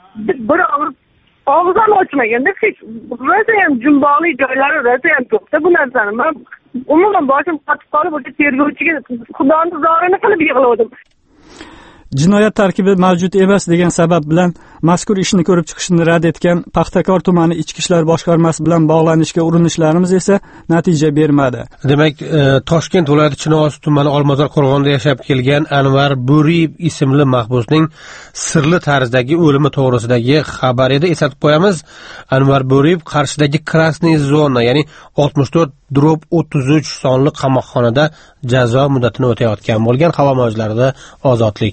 S16: Bir og'iz og'iz ham ochmaganda hech rosa ham jumboqli joylari rosa ham ko'pda bu narsani. Men umuman boshim qotib qolib, o'sha tergovchiga xudoni zorini qilib yig'ladim.
S14: Jinoyat tarkibi mavjud emas degan sabab bilan mazkur ishni ko'rib chiqishni rad etgan Paxtakor tumani ichki ishlar boshqarmasi bilan bog'lanishga urinishlarimiz esa natija bermadi.
S1: Demak, Toshkent viloyati Chinoz tumani Olmazor qo'rg'onida yashab kelgan Anvar Bo'riyev ismli mahbusning sirli tarzdagi o'limi to'g'risidagi xabar edi. Eslatib qo'yamiz, Anvar Bo'riyev Qarshidagi Krasniy zona, ya'ni oltmish to'rt o'ttiz uch sonli qamoqxonada jazo muddatini o'tayotgan bo'lgan. Havo mavjlarida ozodlik.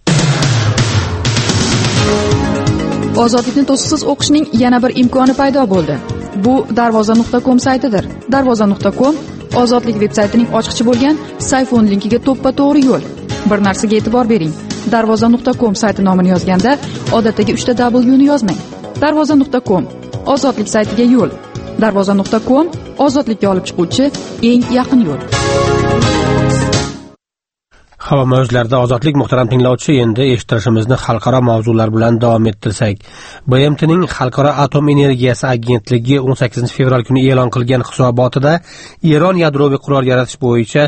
S2: Ozodlikni to'siqsiz o'qishning yana bir imkoni paydo bo'ldi. Bu darvoza nuqta com saytidir. darvoza nuqta com Ozodlik veb-saytining ochqichi bo'lgan Sayfon linkiga to'ppa-to'g'ri yo'l. Bir narsaga e'tibor bering. darvoza nuqta com sayti nomini yozganda odatdagi uchta W ni yozmang. darvoza nuqta com Ozodlik saytiga yo'l. darvoza nuqta com ozodlikka olib chiquvchi eng yaqin yo'l.
S1: Havo mavjlarida ozodlik. Muhtaram tinglovchi, endi eshittirishimizni xalqaro mavzular bilan davom ettirsak, B M T'ning Xalqaro atom energiyasi agentligi o'n sakkizinchi fevral kuni e'lon qilgan hisobotida Eron yadroviy qurol yaratish bo'yicha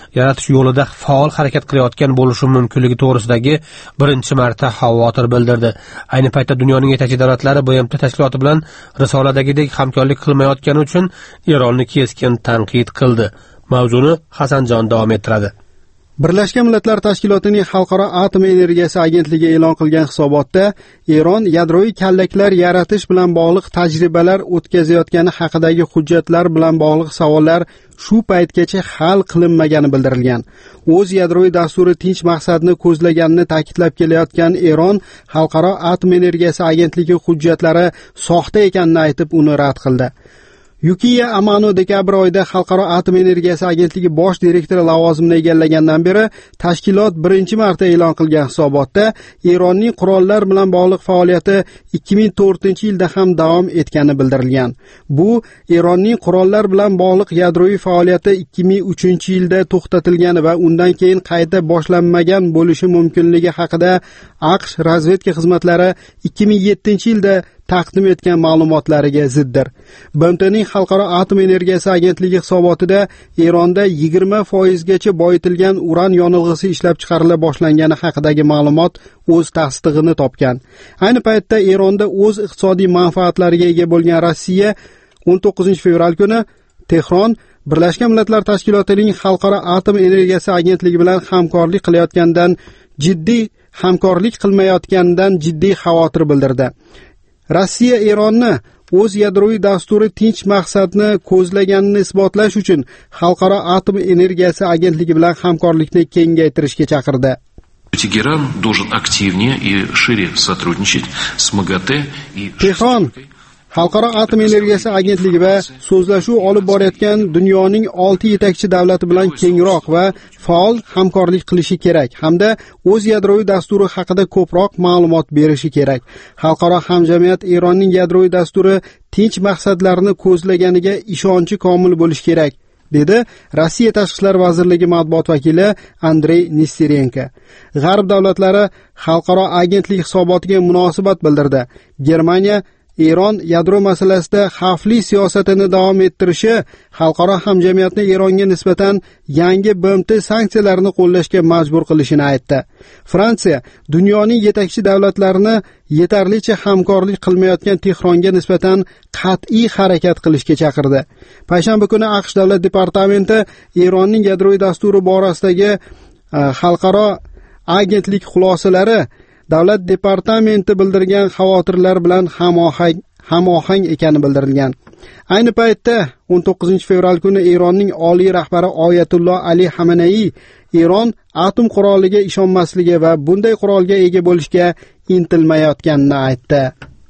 S1: yaratish yo'lida faol harakat qilayotgan bo'lishi mumkinligi to'g'risidagi birinchi marta xavotir bildirdi. Ayni paytda dunyoning yetakchi davlatlari B M T tashkiloti bilan risoladagidek hamkorlik qilmayotgani uchun Eronni keskin tanqid qildi. Mavzuni Hasanjon davom ettiradi.
S17: Birlashgan Millatlar Tashkilotining Xalqaro atom energiyasi agentligi e'lon qilgan hisobotda Eron yadroviy kallaklar yaratish bilan bog'liq tajribalar o'tkazayotgani haqidagi hujjatlar bilan bog'liq savollar shu paytgacha hal qilinmagani bildirilgan. O'z yadroviy dasturi tinch maqsadni ko'zlaganini ta'kidlab kelayotgan Eron Xalqaro atom energiyasi agentligi hujjatlari soxta ekanini aytib uni rad qildi. Yukiya Amano dekabr oyida Xalqaro atom energiyasi agentligi bosh direktori lavozimini egallagandan beri tashkilot birinchi marta e'lon qilgan hisobotda Eronning qurollar bilan bog'liq faoliyati ikki ming to'rtinchi yilda ham davom etgani bildirilgan. Bu Eronning qurollar bilan bog'liq yadroviy faoliyati ikki ming uchinchi yilda to'xtatilgani va undan keyin qayta boshlanmagan bo'lishi mumkinligi haqida AQSh razvedka xizmatlari ikki ming yettinchi yilda taqdim etgan ma'lumotlariga ziddir. B M T'ning Xalqaro atom energiyasi agentligi hisobotida Eronda yigirma foiz gacha boyitilgan uran yonilg'isi ishlab chiqarila boshlangani haqidagi ma'lumot o'z tasdig'ini topgan. Ayni paytda Eronda o'z iqtisodiy manfaatlariga ega bo'lgan Rossiya o'n to'qqizinchi fevral kuni Tehron Birlashgan Millatlar Tashkilotining Xalqaro atom energiyasi agentligi bilan hamkorlik qilayotgandan jiddiy hamkorlik qilmayotganidan jiddiy xavotir bildirdi. Rossiya Eronni o'z yadroviy dasturi tinch maqsadni ko'zlaganini isbotlash uchun Xalqaro atom energiyasi agentligi bilan hamkorlikni kengaytirishga chaqirdi.
S18: Tehran должен активнее и шире сотрудничать с МАГАТЭ и
S17: Tehron Xalqaro atom energiyasi agentligi va so'zlashuv olib borayotgan dunyoning olti yetakchi davlati bilan kengroq va faol hamkorlik qilishi kerak hamda o'z yadroviy dasturi haqida ko'proq ma'lumot berishi kerak. Xalqaro hamjamiyat Eronning yadroviy dasturi tinch maqsadlarni ko'zlaganiga ishonchi komil bo'lishi kerak, dedi Rossiya Tashqi ishlar vazirligi matbuot vakili Andrey Nesterenko. G'arb davlatlari xalqaro agentlik hisobotiga munosabat bildirdi. Germaniya Eron yadro masalasida xavfli siyosatini davom ettirishi xalqaro hamjamiyatni Eronga nisbatan yangi B M T sanksiyalarini qo'llashga majbur qilishini aytdi. Fransiya dunyoning yetakchi davlatlarini yetarlicha hamkorlik qilmayotgan Tehronga nisbatan qat'iy harakat qilishga chaqirdi. Payshanba kuni AQSh davlat departamenti Eronning yadroviy dasturi borasidagi xalqaro agentlik xulosalari davlat departamenti bildirgan xavotirlar bilan hamohang hamohang ekani bildirilgan. Ayni paytda o'n to'qqizinchi fevral kuni Eronning oliy rahbari Oyatulloh Ali Xamenei Eron atom quroliga ishonmasligi va bunday qurolga ega bo'lishga intilmayotganini aytdi.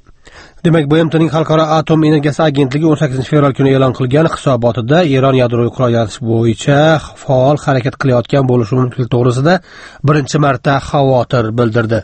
S1: Demak, B M T'ning Xalqaro atom energiyasi agentligi o'n sakkizinchi fevral kuni e'lon qilgan hisobotida Eron yadroviy qurol yaratish bo'yicha faol harakat qilayotgan bo'lishi mumkinligi to'g'risida birinchi marta xavotir bildirdi.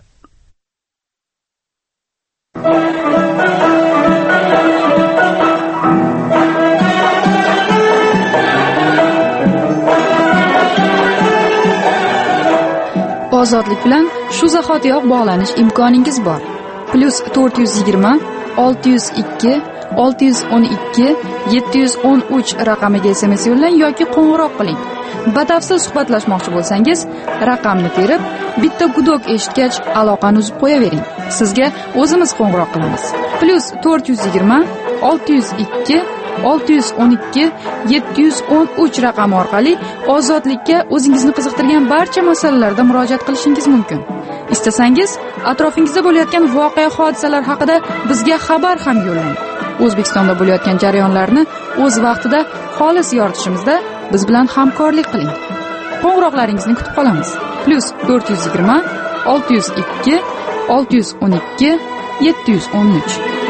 S2: Ozodlik bilan shu zahotiyoq bog'lanish imkoningiz bor. Plus to'rt yuz yigirma olti yuz ikki olti yuz o'n ikki yetti yuz o'n uch raqamiga S M S yo'llang yoki qo'ng'iroq qiling. Batafsil suhbatlashmoqchi bo'lsangiz, raqamni terib, bitta gudok eshitgach aloqani uzib qo'yavering. Sizga o'zimiz qo'ng'iroq qilamiz. Plus to'rt yuz yigirma olti yuz ikki olti yuz o'n ikki yetti yuz o'n uch raqami orqali ozodlikka o'zingizni qiziqtirgan barcha masalalarda murojaat qilishingiz mumkin. Istasangiz, atrofingizda bo'layotgan voqea hodisalar haqida bizga xabar ham yo'llang. O'zbekistonda bo'layotgan jarayonlarni o'z vaqtida xolis yoritishimizda biz bilan hamkorlik qiling. Qo'ng'iroqlaringizni kutib qolamiz. Plus to'rt yuz yigirma olti yuz ikki olti yuz o'n ikki yetti yuz o'n uch.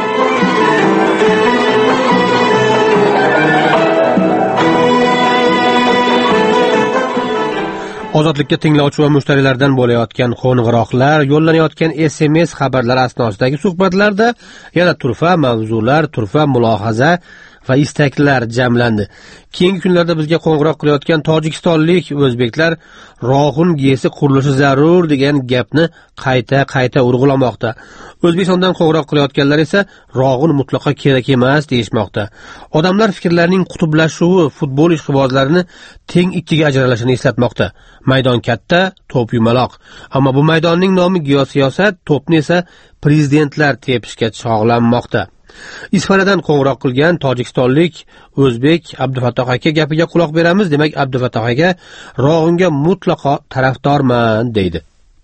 S1: Ozodlikka tinglovchi va mushtarilardan bo'layotgan qo'ng'iroqlar, yo'llanayotgan S M S xabarlar asnosidagi suhbatlarda yana turfa mavzular, turfa mulohaza va istaklar jamlandi. Keyingi kunlarda bizga qo'ng'iroq qilayotgan tojikistonlik o'zbeklar Rog'un gesi qurilishi zarur degan gapni qayta-qayta urg'ulamoqda. O'zbekistondan qo'ng'iroq qilayotganlar esa Rog'un mutlaqo kerak emas deyishmoqda. Odamlar fikrlarining qutblashuvi futbol ishqibozlarini teng ikkiga ajralishini eslatmoqda. Maydon katta, to'p yumaloq. Ammo bu maydonning nomi geosiyosat, to'pni esa prezidentlar tepishga chog'lanmoqda. Isfaradan qo'ng'iroq qilgan tojikistonlik o'zbek Abdufattoh aka gapiga quloq beramiz. Demak, Abdufattoh aka Rog'unga mutlaqo tarafdorman deydi.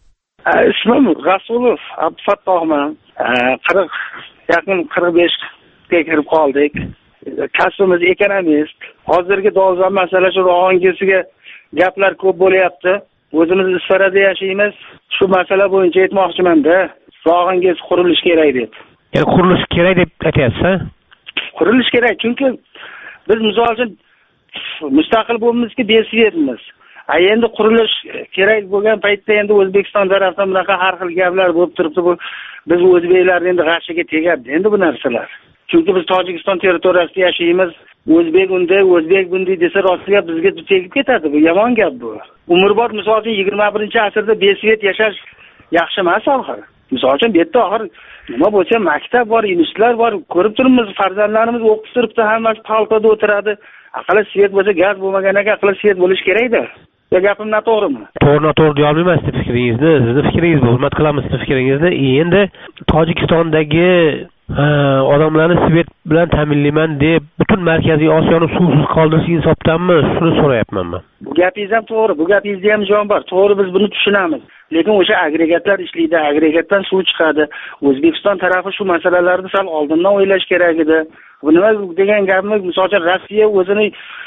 S19: Ismim Rasulov Abdufattohman. qirq yaqin qirq beshga kirib qoldik. Kasbimiz ekonomist. Hozirgi dolzarb masala shu Rog'ungesiga gaplar ko'p bo'lyapti. O'zimiz Isfarada yashaymiz. Shu masala bo'yicha aytmoqchiman-da. Rog'ungesi qurilish kerak deb.
S1: Ya'ni qurilish kerak deb aytyapsiz-a?
S19: Qurilish kerak, chunki biz misol uchun mustaqil bo'lmizki, besiyetmiz. A endi qurilish kerak bo'lgan paytda endi O'zbekiston tarafdan bunaqa har xil gaplar bo'lib turibdi. Bu biz o'zbeklar endi g'ashiga tegadi endi bu narsalar. Chunki biz Tojikiston territoriyasida yashaymiz. O'zbek unday, o'zbek bunday desa rostiga bizga tegib ketadi. Bu yomon gap bu. Umrbod misol uchun yigirma birinchi asrda besiyet yashash yaxshi emas oxir. Misol uchun bu yerda oxir nima bo'lsa maktab bor, institutlar bor. Ko'rib turibmiz, farzandlarimiz o'qib turibdi, hammasi paltada o'tiradi. Aqli svet bo'lsa, gaz bo'lmagan ekan, aqli svet bo'lish kerak-da. Ya gapim noto'g'rimi?
S1: To'g'ri-noto'g'ri deya olmayman siz fikringizni. Sizni fikringizni hurmat qilamiz, siz fikringizni. Endi Tojikistondagi odamlarni svet bilan ta'minlayman deb butun Markaziy Osiyoni suvsiz qoldirish insofdanmi? Shuni so'rayapman men.
S19: Bu gapingiz ham to'g'ri, bu gapingizda ham jon bor. To'g'ri, biz buni tushunamiz. Lekin o'sha agregatlar ishlaydi, agregatdan suv chiqadi. O'zbekiston tarafi shu masalalarni sal oldindan o'ylash kerak edi. Bu nima degan gapni, misol uchun Rossiya o'zini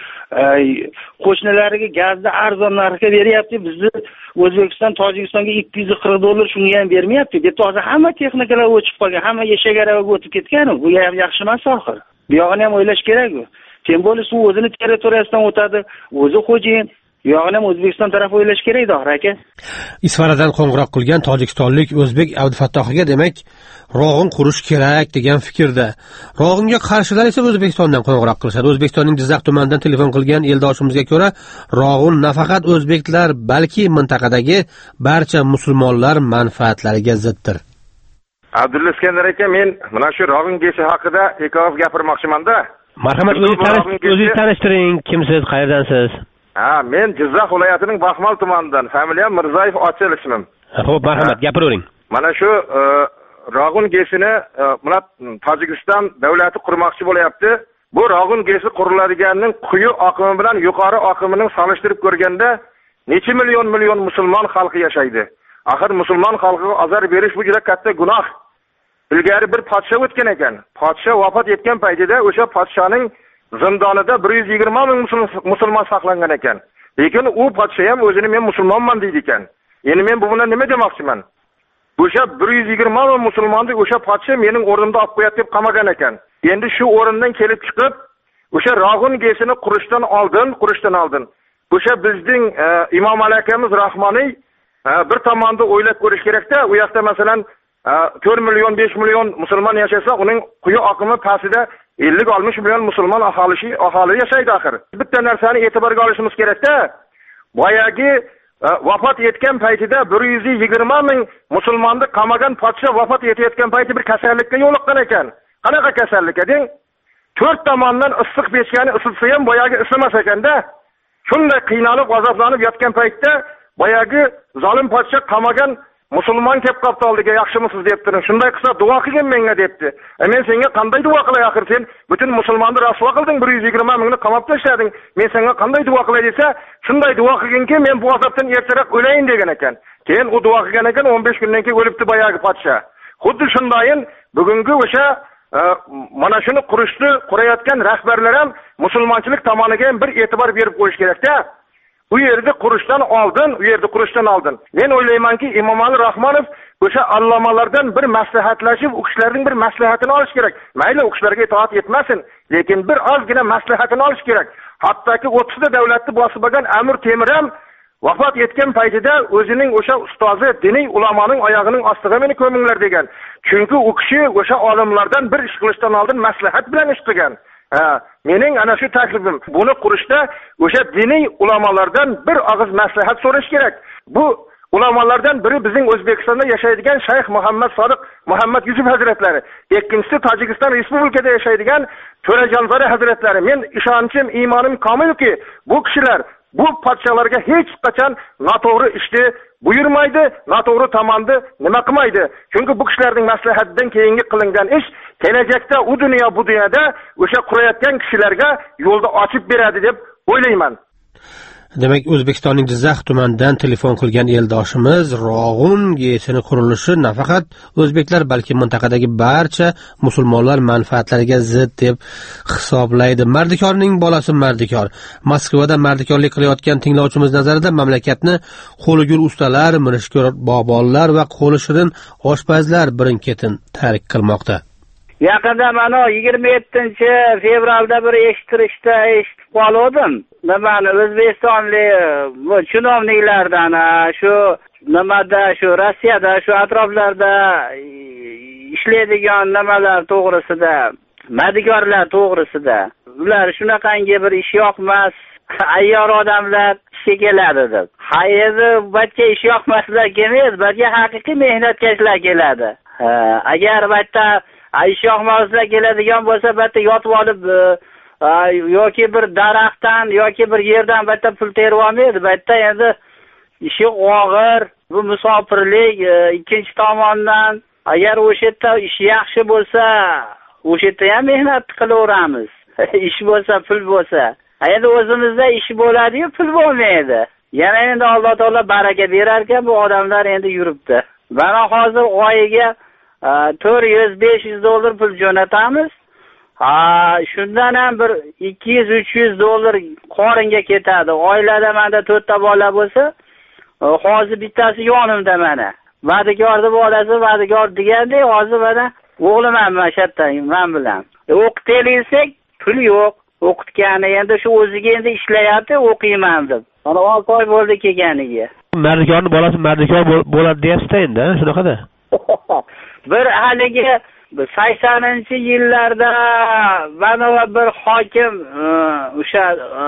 S19: qo'shnilariga gazni arzon narxga beryapti, bizni O'zbekiston Tojikistonga ikki yuz qirq dollar shunga ham bermayapti. Deb hozir hamma texnikalar o'chib qolgan, hamma eshak aravaga o'tib ketgan. Bu ham yaxshi emas oxir. Bu yog'ini ham o'ylash kerak-ku. Tem bo'lsa suv o'zini territoriyasidan o'tadi, o'zi xo'jayin. Bu yog'ini ham O'zbekiston tarafi o'ylash kerak-da, aka.
S1: Isfaradan qo'ng'iroq qilgan tojikistonlik o'zbek Abdufattohga demak Rog'un qurish kerak degan fikrda. Rog'unga qarshilar esa O'zbekistondan qo'ng'iroq qilishadi. O'zbekistonning Jizzax tumanidan telefon qilgan eldoshimizga ko'ra, Rog'un nafaqat o'zbeklar, balki mintaqadagi barcha musulmonlar manfaatlariga ziddir.
S20: Abdulla Iskandar aka, men mana shu Rog'un gesi haqida ekof gapirmoqchiman-da.
S1: Marhamat, o'zingizni tanishtiring, kimsiz, qayerdansiz?
S20: Ha, men Jizzax viloyatining Baxmal tumanidan, familiyam Mirzayev Ochil ismim.
S1: Xo'p, marhamat, gapiravering.
S20: Mana shu Rog'un gesini mana Tojikiston davlati qurmoqchi bo'lyapti. Bu Rog'un gesi quriladiganining quyi oqimi bilan yuqori oqimining solishtirib ko'rganda necha million million musulmon xalqi yashaydi. Axir musulmon xalqiga azor berish bu juda katta gunoh. Ilgari bir podsho o'tgan ekan. Podsho vafot etgan paytida o'sha podshoning zindonida bir yuz yigirma ming musulmon saqlangan ekan. Lekin u podsho ham o'zini men musulmonman deydi ekan. Endi men bu bilan nima demoqchiman? O'sha bir yuz yigirma ming musulmonni o'sha podsho mening o'rnimda olib qo'yadi deb qamagan ekan. Endi shu o'rindan kelib chiqib, o'sha Rog'un gesini qurishdan oldin, qurishdan oldin o'sha bizning Imom Ali akamiz Rahmoniy bir tomonda o'ylab ko'rish kerak-da. U yoqda masalan to'rt million besh million musulmon yashasa, uning quyi oqimi pastida ellik oltmish million musulmon aholishi aholi yashaydi axir. Bitta narsani e'tiborga olishimiz kerak-da. Boyagi vafot etgan paytida bir yuz yigirma ming musulmonni qamagan podsho vafot etayotgan payti bir kasallikka yo'liqqan ekan. Qanaqa kasallik eding? To'rt tomondan issiq pechkani isitsa ham boyagi isimas ekanda. Shunday qiynalib, azoblanib yotgan paytda boyagi zolim podsho qamagan musulmon kelib qoldi oldiga, yaxshimisiz debdi. Shunday qilsa duo qilgin menga debdi. E men senga qanday duo qilay axir, sen butun musulmonni rasvo qilding, bir yuz yigirma mingni qamab tashlading. Men senga qanday duo qilay desa, shunday duo qilginki men bu azobdan ertaroq o'layin degan ekan. Keyin u duo qilgan ekan, o'n besh kundan keyin o'libdi boyagi podsho. Xuddi shundayin bugungi o'sha mana shuni qurishni qurayotgan rahbarlar ham musulmonchilik tomoniga ham bir e'tibor berib qo'yish kerak-da. Bu yerda qurishdan oldin, u yerda qurishdan oldin men o'ylaymanki, Imom Ali Rahmonov o'sha allomalardan bir maslahatlashib, u kishilarning bir maslahatini olish kerak. Mayli u kishilarga itoat etmasin, lekin bir ozgina maslahatini olish kerak. Hattoki o'ttiz ta davlatni bosib olgan Amir Temur ham vafot etgan paytida o'zining o'sha ustozi, diniy ulamoning oyog'ining ostiga meni ko'minglar degan. Chunki u kishi o'sha olimlardan bir ish qilishdan oldin maslahat bilan ish qilgan. Ha, mening ana shu taklifim, buni qurishda o'sha diniy ulamolardan bir og'iz maslahat so'rash kerak. Bu ulamolardan biri bizning O'zbekistonda yashaydigan Shayx Muhammad Sodiq Muhammad Yusuf hazratlari, ikkinchisi Tojikiston Respublikasida yashaydigan To'rajonzori hazratlari. Men ishonchim, iymonim komilki, bu kishilar bu podsholarga hech qachon noto'g'ri ishni buyurmaydi, noto'g'ri tomonni nima qilmaydi. Chunki bu kishilarning maslahatidan keyingi qilingan ish kelajakda u dunyo bu dunyoda o'sha qurayotgan kishilarga yo'lni ochib beradi deb o'ylayman.
S1: Demak, O'zbekistonning Jizzax tumanidan telefon qilgan eldoshimiz Rog'un gesining qurilishi nafaqat o'zbeklar, balki mintaqadagi barcha musulmonlar manfaatlariga zid deb hisoblaydi. Mardikorning bolasi Mardikor. Moskvada mardikorlik qilayotgan tinglovchimiz nazarida mamlakatni qo'ligur ustalar, mirishkor bog'bonlar va qo'li shirin oshpazlar birin-ketin tark qilmoqda.
S19: Yaqinda mana yigirma yettinchi fevralda bir eshittirishda eshitib qoldim. Nimani O'zbekistonlik bu chinovniklardan shu nimada shu Rossiyada shu atroflarda ishlaydigan nimalar to'g'risida, mardikorlar to'g'risida. Ular shunaqangi bir ish yoqmas, ayyor odamlar ishga keladi deb. Hayır, batga ish yoqmaslar kelmaydi, batga haqiqiy mehnatkashlar keladi. Agar batda ish yoqmaslar keladigan bo'lsa, batda yotib olib yoki bir daraxtdan yoki bir yerdan batda pul terib olmaydi. Batda endi ishi og'ir, bu musofirlik. Ikkinchi tomondan agar o'sha yerda ish yaxshi bo'lsa, o'sha yerda ham mehnat qilaveramiz. Ish bo'lsa, pul bo'lsa. Endi o'zimizda ish bo'ladi-yu, pul bo'lmaydi. Yana endi Alloh taolo baraka berar ekan, bu odamlar endi yuribdi. Mana hozir oyiga to'rt yuz besh yuz dollar pul jo'natamiz. Ha, shundan ham bir ikki yuz uch yuz dollar qoringa ketadi. Oilada menda to'rtta bola bo'lsa, hozir bittasi yonimda mana. Vadikorning bolasi vadikor degandek, hozir mana o'g'lim ham mashatdan men bilan. O'qitaylik, pul yo'q. O'qitgani endi shu o'ziga endi ishlayapti, o'qiyman deb. Mana olti oy bo'ldi kelganiga.
S1: Mardikorning bolasi mardikor bo'ladi deyapsiz endi, shunaqada.
S19: Bir haligi saksoninchi yillarda mana bir hokim o'sha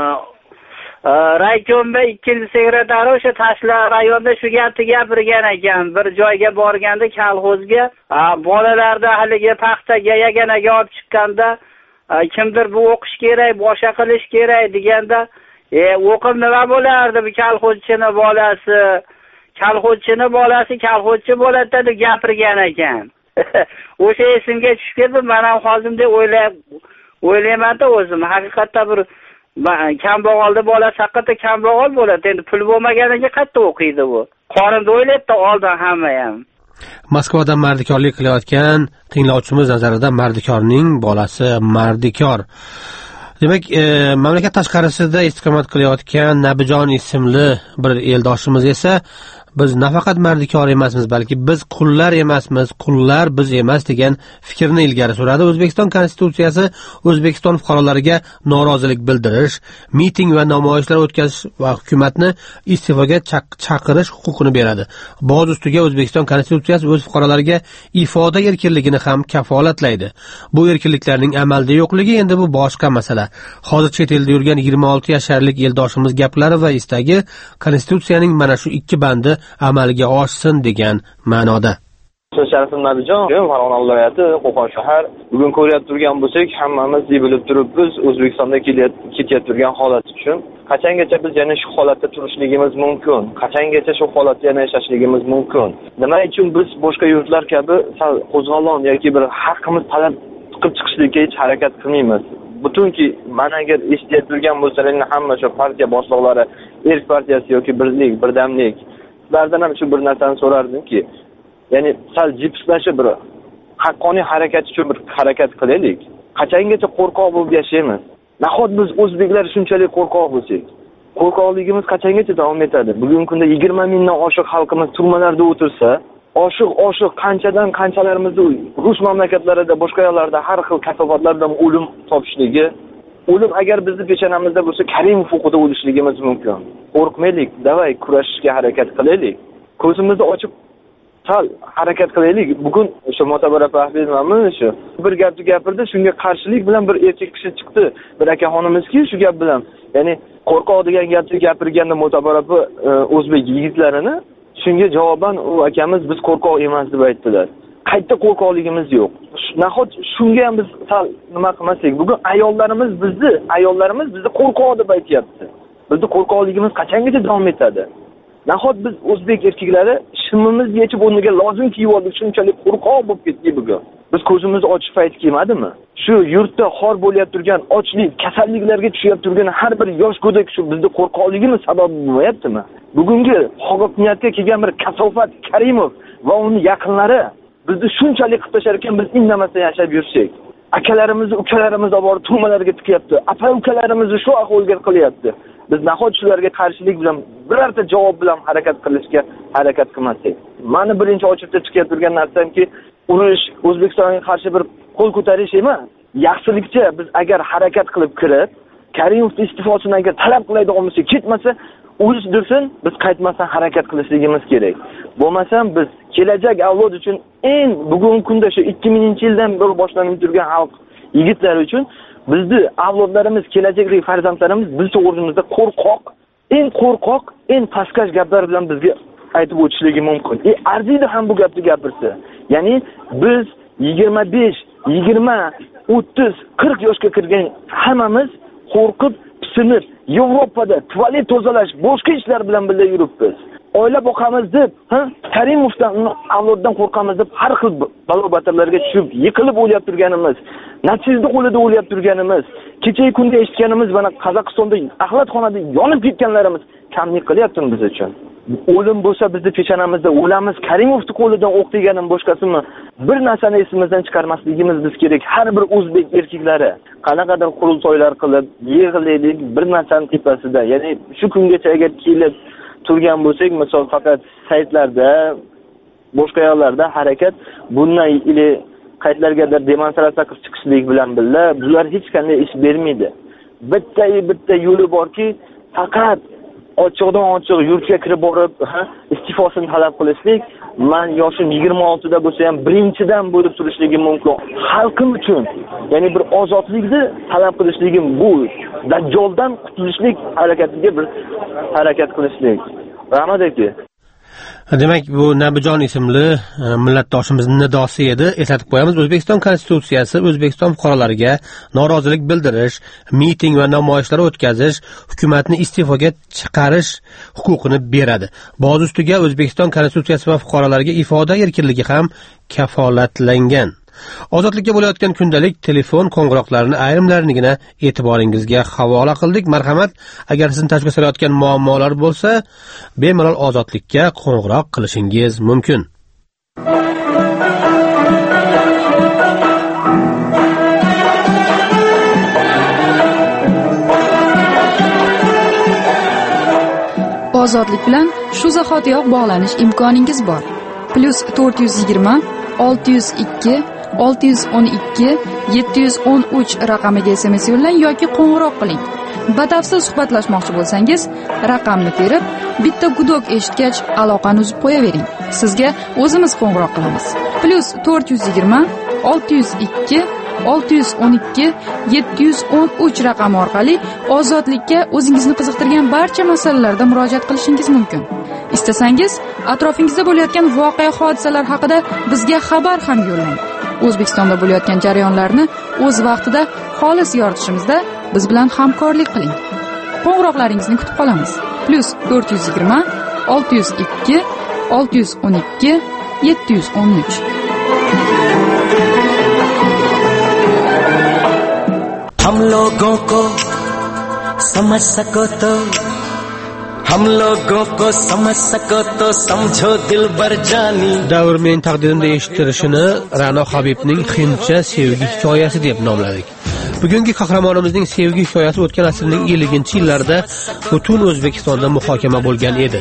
S19: raykomda ikkinchi sekretari o'sha Tashlar rayonida shu gapni gapirgan ekan. Bir joyga borganda kolxozga bolalarda haligi paxtaga yaganaga olib chiqqanda kimdir bu o'qish kerak, boshqa qilish kerak deganda, e o'qib nima bo'lardi bu kolxozchining bolasi? Kolxozchining bolasi kolxozchi bo'ladi deb gapirgan ekan. O'sha esimga tushib ketdi. Men ham hozimdek o'ylab o'ylayman-da o'zim. Haqiqatda bir kambag'alning bolasi haqiqatda kambag'al bo'ladi. Endi pul bo'lmaganiga qayerda o'qiydi bu? Qorinda o'ylaydi oldin hamma ham.
S1: Moskvada mardikorlik qilayotgan tinglovchimiz nazarida mardikorning bolasi Mardikor. Demak, e, mamlakat tashqarisida istiqomat qilayotgan Nabijon ismli bir eldoshimiz esa biz nafaqat mardikor emasmiz, balki biz qullar emasmiz, qullar biz emas degan fikrni ilgari suradi. O'zbekiston Konstitutsiyasi O'zbekiston fuqarolariga norozilik bildirish, miting va namoyishlar o'tkazish va hukumatni iste'foga chaqirish huquqini beradi. Boz ustiga O'zbekiston Konstitutsiyasi o'z fuqarolariga ifoda erkinligini ham kafolatlaydi. Bu erkinliklarning amalda yo'qligi endi bu boshqa masala. Hozir chet elda yurgan yigirma olti yoshlik eldoshimiz gaplari va istagi Konstitutsiyaning mana shu ikki bandi amalga oshsin degan ma'noda.
S21: Sharifim Nabijon, Farg'ona viloyati, Qo'qon shahar. Bugun ko'rib turgan bo'lsak, hammamiz bilib turibmiz, O'zbekistonda ketayotgan turgan holat uchun qachongacha biz yana shu holatda turishligimiz mumkin? Qachongacha shu holatda yana yashashligimiz mumkin? Nima uchun biz boshqa yurtlar kabi qo'zg'olon yoki bir haqqimiz talab qilib chiqishlikka hech harakat qilmaymiz? Butunki mana agar eshitib turgan bo'lsalaringlar hamma shu partiya boshliqlari, Erk partiyasi yoki Birlik, Birdamlik sizlardan ham shu bir narsani so'rardimki, ya'ni sal jipslashib bir haqqoniy harakat uchun bir harakat qilaylik. Qachongacha qo'rqoq bo'lib yashaymiz? Nahot biz o'zbeklar shunchalik qo'rqoq bo'lsak, qo'rqoqligimiz qachongacha davom etadi? Bugungi kunda yigirma mingdan oshiq xalqimiz turmalarda o'tirsa, oshiq oshiq qanchadan qanchalarimizni Rus mamlakatlarida, boshqa yerlarda har xil kafolatlardan o'lim topishligi, o'lim agar bizni peshonamizda bo'lsa, Karimov huquqida o'lishligimiz mumkin. Qo'rqmaylik, davay kurashishga harakat qilaylik. Ko'zimizni ochib sal harakat qilaylik. Bugun o'sha Motabor opa Ahmedovni shu bir gapni gapirdi, shunga qarshilik bilan bir erkak kishi chiqdi. Bir akaxonimizki shu gap bilan, ya'ni qo'rqoq degan gapni gapirganda Motabor opa o'zbek yigitlarini, shunga javoban u akamiz biz qo'rqoq emas deb aytdilar. Qayta qo'rqoqligimiz yo'q. Nahot shunga ham biz sal nima qilmasak, bugun ayollarimiz bizni, ayollarimiz bizni qo'rqoq deb aytyapti. Bizni qo'rqoqligimiz qachongacha davom etadi? Nahot biz o'zbek erkaklari shimimizni yechib o'rniga lozim kiyib oldik, shunchalik qo'rqoq bo'lib ketdik bugun. Biz ko'zimizni ochish payti kelmadimi? Shu yurtda xor bo'layotib turgan ochlik, kasalliklarga tushib turgan har bir yosh go'dak shu bizning qo'rqoqligimiz sabab bo'lmayaptimi? Bugungi hokimiyatga kelgan bir kasofat Karimov va uning yaqinlari bizni shunchalik qilib tashlar ekan, biz indamasdan yashab yursak. Akalarimizni, ukalarimizni borib turmalarga tikyapti. Apa ukalarimizni shu ahvolga qilyapti. Biz nahot shularga qarshilik bilan birorta javob bilan harakat qilishga harakat qilmasak. Mani birinchi ochibda chiqib turgan narsamki, urush, O'zbekistonga qarshi bir qo'l ko'tarish emas. Yaxshilikcha biz agar harakat qilib kirib, Karimovning iste'fosini agar talab qilaydi olmasa, ketmasa, urush dursin, biz qaytmasdan harakat qilishligimiz kerak. Bo'lmasam biz kelajak avlod uchun eng bugungi kunda shu ikki minginchi yildan beri boshlanib turgan xalq yigitlar uchun bizni avlodlarimiz, kelajakdagi farzandlarimiz biz to'g'rimizda qo'rqoq, eng qo'rqoq, eng pastkash gaplar bilan bizga aytib o'tishligi mumkin. E arziydi ham bu gapni gapirsa. Ya'ni biz yigirma besh, yigirma, o'ttiz, qirq yoshga kirgan hammamiz qo'rqib, pisinib, Yevropada tualet tozalash, boshqa ishlar bilan birga yuribmiz. Oila boqamiz deb, ha, Karimovdan, avloddan qo'rqamiz deb har xil balo-batarlarga tushib, yiqilib o'lyap turganimiz, natsizlik qo'lida o'lyap turganimiz, kecha kunda eshitganimiz, mana Qozog'istonda axlatxonada yonib ketganlarimiz kamlik qilyapti biz uchun. O'lim bo'lsa bizni peshonamizda o'lamiz, Karimovning qo'lidan o'q deganim boshqasimi? Bir narsani esimizdan chiqarmasligimiz biz kerak. Har bir o'zbek erkaklari qanaqadir qurultoylar qilib, yig'laylik bir narsani tepasida. Ya'ni shu kungacha agar kelib turgan bo'lsak, misol faqat saytlarda, boshqa yo'llarda harakat bundan ili qaytlargadir demonstratsiya qilib chiqishlik bilan birga bular hech qanday ish bermaydi. Bitta bitta yo'li borki, faqat ochiqdan ochiq yurtga kirib borib, ha, iste'fosini talab qilishlik. Men yoshim yigirma oltida bo'lsa ham birinchidan bo'lib turishligim mumkin. Xalqim uchun, ya'ni bir ozodlikni talab qilishligim bu. Dajjoldan qutulishlik harakatiga bir harakat qilishlik. Rahmat aka.
S1: Demak, bu Nabijon ismli millatdoshimizning nidosi edi. Eslatib qo'yamiz, O'zbekiston Konstitutsiyasi O'zbekiston fuqarolariga norozilik bildirish, miting va namoyishlar o'tkazish, hukumatni iste'foga chiqarish huquqini beradi. Boz ustiga O'zbekiston Konstitutsiyasi va fuqarolarga ifoda erkinligi ham kafolatlangan. Ozodlikka bo'layotgan kundalik telefon qo'ng'iroqlarini ayrimlarinigina e'tiboringizga havola qildik. Marhamat, agar sizni tashkil qilayotgan muammolar bo'lsa, bemalol ozodlikka qo'ng'iroq qilishingiz mumkin.
S2: Ozodlik bilan shu zahotiyoq bog'lanish imkoningiz bor. Plus to'rt yuz yigirma, olti yuz ikki, olti yuz o'n ikki, yetti yuz o'n uch raqamiga S M S yo'llang yoki qo'ng'iroq qiling. Batafsil suhbatlashmoqchi bo'lsangiz, raqamni terib, bitta gudok eshitgach aloqani uzib qo'yavering. Sizga o'zimiz qo'ng'iroq qilamiz. Plus to'rt yuz yigirma, olti yuz ikki, olti yuz o'n ikki, yetti yuz o'n uch raqami orqali ozodlikka o'zingizni qiziqtirgan barcha masalalarda murojaat qilishingiz mumkin. Istasangiz, atrofingizda bo'layotgan voqea hodisalar haqida bizga xabar ham yo'llang. O'zbekistonda bo'layotgan jarayonlarni o'z vaqtida xolis yoritishimizda biz bilan hamkorlik qiling. Qo'ng'iroqlaringizni kutib qolamiz. Plus to'rt yuz yigirma, olti yuz ikki, olti yuz o'n ikki, yetti yuz o'n uch.
S5: हम लोगों को समझ सको तो हम लोगों को समझ सको तो समझो दिलबर जानी.
S1: Davr men taqdirimda eshittirishini Ra'no Habibning Hindcha sevgi hikoyasi deb nomladik. Bugungi qahramonimizning sevgi hikoyasi o'tgan asrning elliginchi yillarida butun O'zbekistonda muhokama bo'lgan edi.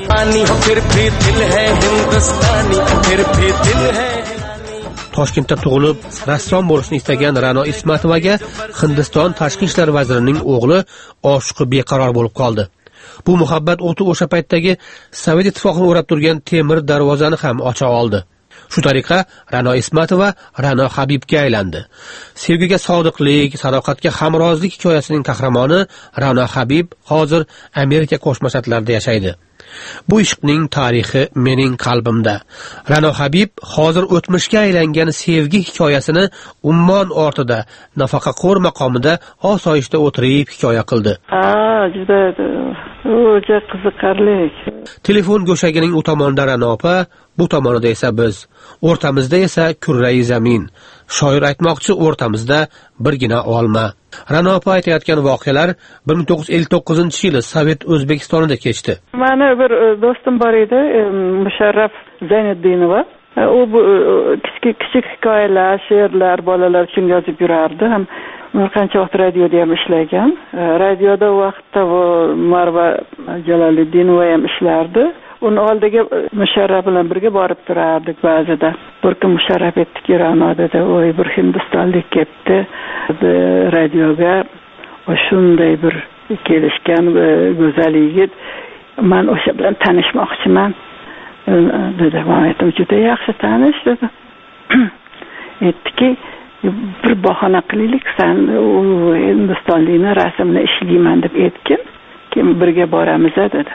S1: Toshkentda tug'ilib, rassom bo'lishni istagan Ra'no Ismatovaga Hindiston tashqi ishlar vazirining o'g'li oshiqi beqaror bo'lib qoldi. Bu muhabbat o'ti o'sha paytdagi Sovet ittifoqini o'rab turgan temir darvozani ham ocha oldi. Shu tariqa Ra'no Ismatova Ra'no Habibga aylandi. Sevgiga sodiqlik, sadoqatga hamrozilik hikoyasining qahramoni Ra'no Habib hozir Amerika Qo'shma Shtatlarida yashaydi. Bu ishqning tarixi mening qalbimda. Ra'no Habib hozir o'tmishga aylangan sevgi hikoyasini ummon ortida nafaqaxo'r maqomida osoyishta o'tirib hikoya qildi.
S8: Ha, juda o'ta qiziqarli.
S1: Telefon go'shagining u tomonida Ra'no opa, bu tomonida esa biz. O'rtamizda esa kurrai zamin. Shoir aytmoqchi, o'rtamizda birgina olma. Ra'no opa aytayotgan voqealar bir ming to'qqiz yuz ellik to'qqizinchi yili Sovet O'zbekistonida kechdi.
S8: Mana bir do'stim bor edi, Musharraf Zayniddinova. U bu kichik kichik hikoyalar, she'rlar bolalar uchun yozib yurardi. Ham qancha vaqt radioda ham ishlagan. Radioda vaqtda Marva Jaloliddinova ham ishlardi. Uni oldiga Musharraf bilan birga borib turardik ba'zida. Bir kun Musharraf aytdiki, Ra'no dedi, "Voy, bir hindistonlik kelibdi radioga. Shunday bir kelishgan go'zal yigit. Men o'sha bilan tanishmoqchiman." dedi. Men aytdim, "Juda yaxshi tanish" dedi. Aytdiki, "Bir bahona qilaylik, sen u hindistonlikning rasmini ishlayman deb aytgin, keyin birga boramiz" dedi.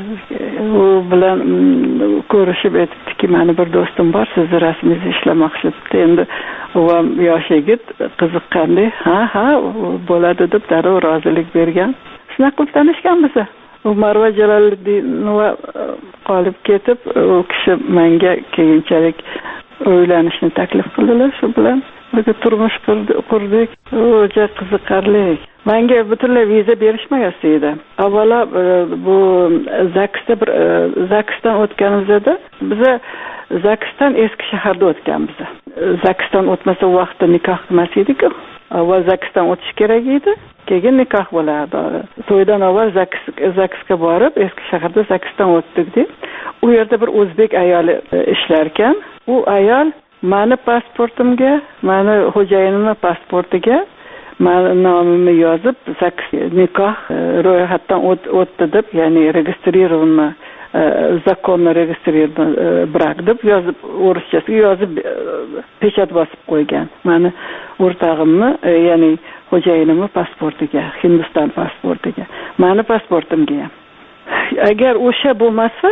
S8: U bilan ko'rishib aytibdiki, "Meni bir do'stim bor, sizni rasmingizni ishlamoqchi debdi. Endi u ham yosh yigit, qiziqqandek, ha, ha, bo'ladi" deb darrov rozilik bergan. Shunaqa qilib tanishganmiz. U Marva Jaloliddinova qolib ketib, u kishi menga keyinchalik uylanishni taklif qildilar. Shu bilan birga turmush qurdik. O'ta qiziqarli. Menga butunlay viza berishmagan edi. Avvalo bu Zaksda bir Zaksdan o'tganimizda biz Zaksdan eski shaharda o'tganmiz. Zaksdan o'tmasa vaqtda nikoh qilmas edik. Avval Zaksdan o'tish kerak edi, keyin nikoh bo'lardi. To'ydan avval Zaks Zaksga borib, eski shaharda Zaksdan o'tdik deb. U yerda bir o'zbek ayoli ishlar ekan. U ayol meni pasportimga, meni xo'jayinimning pasportiga meni nomimni yozib, Zaks nikoh ro'yxatdan o'tdi deb, ya'ni registrировано, законно registrировано brak deb yozib, o'rischasiga yozib pechat bosib qo'ygan. Meni o'rtog'imni, ya'ni xo'jayinimning pasportiga, Hindiston pasportiga, meni pasportimga ham. Agar o'sha bo'lmasa,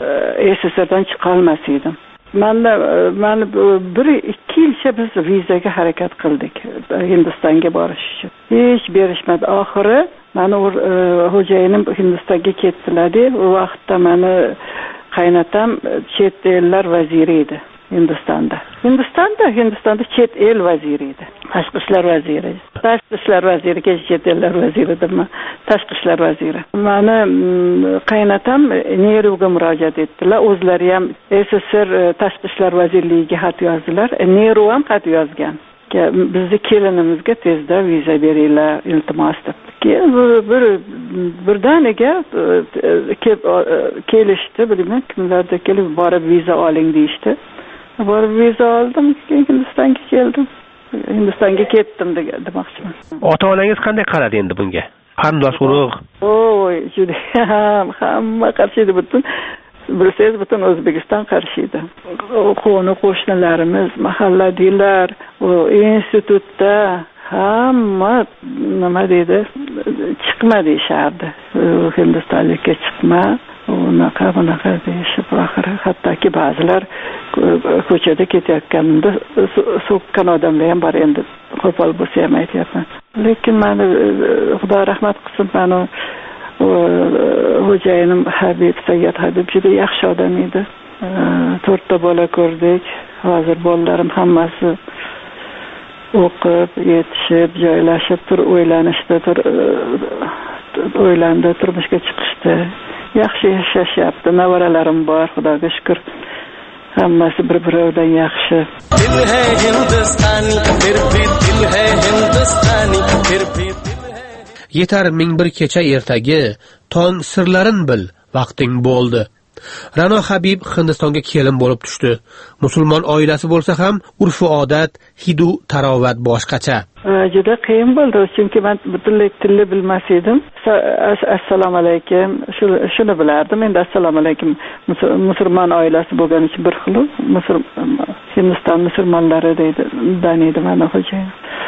S8: SSRdan chiqa olmas edim. Manda meni bir ikki yilcha biz vizaga harakat qildik Hindistonga borish uchun. Hech berishmadi. Oxiri meni xo'jayinim Hindistonga ketdilar-da. U vaqtda meni qaynatam chet ellar vaziri edi Hindistonda. Hindistonda, Hindistonda chet el vaziri edi. Tashqi ishlar vaziri. Tashqi ishlar vaziriga chet ellar vaziri dedim. Tashqi ishlar vaziri. Meni qaynatam Nehruga murojaat etdilar. O'zlari ham SSR tashqi ishlar vazirligiga xat yozdilar. Nehru ham xat yozgan. Bizni kelinimizga tezda viza beringlar, iltimos deb. Keyin bir birdaniga kelishdi, bilmayman kimlarda kelib borib viza oling deyishdi. Borib viza oldim, keyin Hindistonga keldim. Hindistonga ketdim demoqchiman.
S1: Ota-onangiz qanday qaradi endi bunga? Qarindosh urug'.
S8: Oy, juda ham hamma qarshi edi, butun bilsangiz butun O'zbekiston qarshi edi. Qo'ni qo'shnilarimiz, mahalladilar, u institutda hamma nima deydi, chiqma deyishardi. Hindistonlikka chiqma, unaqa bunaqa deyishib, oxiri hattoki ba'zilar ko'chada ketayotganimda so'kkan odamlar ham bor, endi qo'pol bo'lsa ham aytyapman. Lekin meni Xudo rahmat qilsin, meni xo'jayinim Habib, Sayyid Habib juda yaxshi odam edi. To'rtta bola ko'rdik. Hozir bolalarim hammasi o'qib, yetishib, joylashib, tur o'ylanishdi, tur o'ylandi, turmushga chiqishdi. Yaxshi yashashyapti. Nevaralarim bor, Xudoga shukr. Hammasi bir-biridan yaxshi.
S5: Dil hai hindustani, fir bhi dil hai hindustani, fir bhi
S1: Yetar ming bir kecha ertagi, tong sirlarin bil, vaqting bo'ldi. Ra'no Habib Hindistonga kelin bo'lib tushdi. Musulmon oilasi bo'lsa ham urf-u odat, hidu tarovat boshqacha.
S8: Juda qiyin bo'ldi, chunki men butunlay tilni bilmas edim. Assalomu alaykum, shuni bilardim. Endi assalomu alaykum musulmon oilasi bo'lgani uchun bir xil, Hindiston musulmonlari deydi, daniydi mana xo'jayin.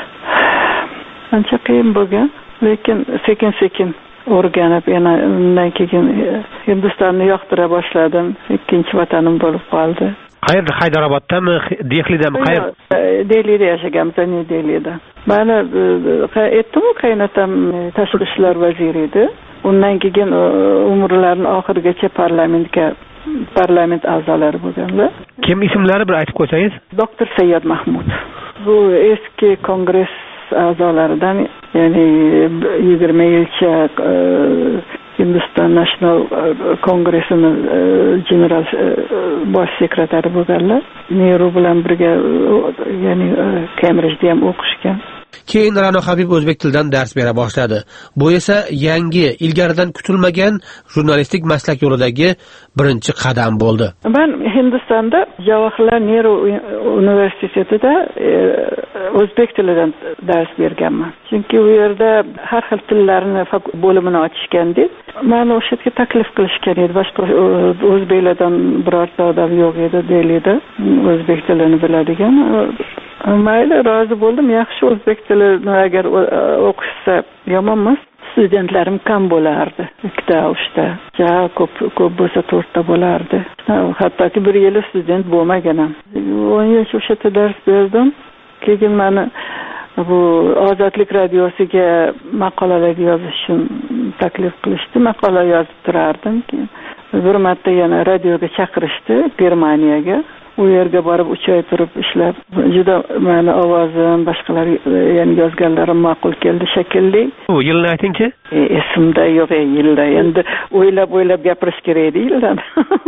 S8: Ancha qiyin bo'lgan, lekin sekin-sekin o'rganib, yana undan keyin Hindistonni yoqtira boshladim. Ikkinchi vatanim bo'lib qoldi.
S1: Qayerda? Haydaroboddami, Dehlidami? Qayer?
S8: Dehlida yashaganmiz, New Dehlida. Mana aytdim-ku, qaynotam tashqi ishlar vaziri edi. Undan keyin umrlarining oxirigacha parlamentga parlament a'zolari bo'lganlar.
S1: Kim ismlari bir aytib qo'ysangiz?
S8: Doktor Sayyad Mahmud. Bu eski kongress a'zolaridan, ya'ni yigirma yilcha Hindiston National Kongressini general bosh sekretari bo'lganlar. Nehru bilan birga, ya'ni Cambridgeda ham o'qishgan.
S1: Keyin Ra'no Habib o'zbek tilidan dars bera boshladi. Bu esa yangi, ilgaridan kutilmagan jurnalistik maslak yo'lidagi birinchi qadam bo'ldi.
S8: Men Hindistonda Javaharlal Nehru universitetida o'zbek tilidan dars berganman. Chunki u yerda har xil tillarni bo'limini ochishganda, meni o'sha yerga taklif qilishgan edi. Boshqa o'zbeklardan birorta odam yo'q edi Dehlida, o'zbek tilini biladigan. Mayli, rozi bo'ldim. Yaxshi, o'zbek tilini agar o'qishsa yomon emas. Studentlarim kam bo'lardi. Ikkita, uchta, ja ko'p ko'p bo'lsa to'rtta bo'lardi. Hattoki bir yil student bo'lmagan ham. o'n yil o'sha yerda dars berdim. Keyin meni bu Ozodlik radiosiga maqolalar yozish uchun taklif qilishdi. Maqola yozib turardim. Bir marta yana radioga chaqirishdi, Germaniyaga. U yerga borib uch oy turib ishlab, juda meni ovozim, boshqalar yana yozganlarim ma'qul keldi shekilli.
S1: Bu yilni aytingchi?
S8: E, esimda yo'q, yilda. Endi o'ylab-o'ylab gapirish kerak edi yildan.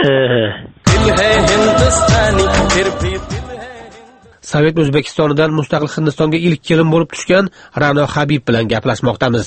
S1: Sovet O'zbekistonidan mustaqil Hindistonga ilk kelin bo'lib tushgan Ra'no Habib bilan gaplashmoqdamiz.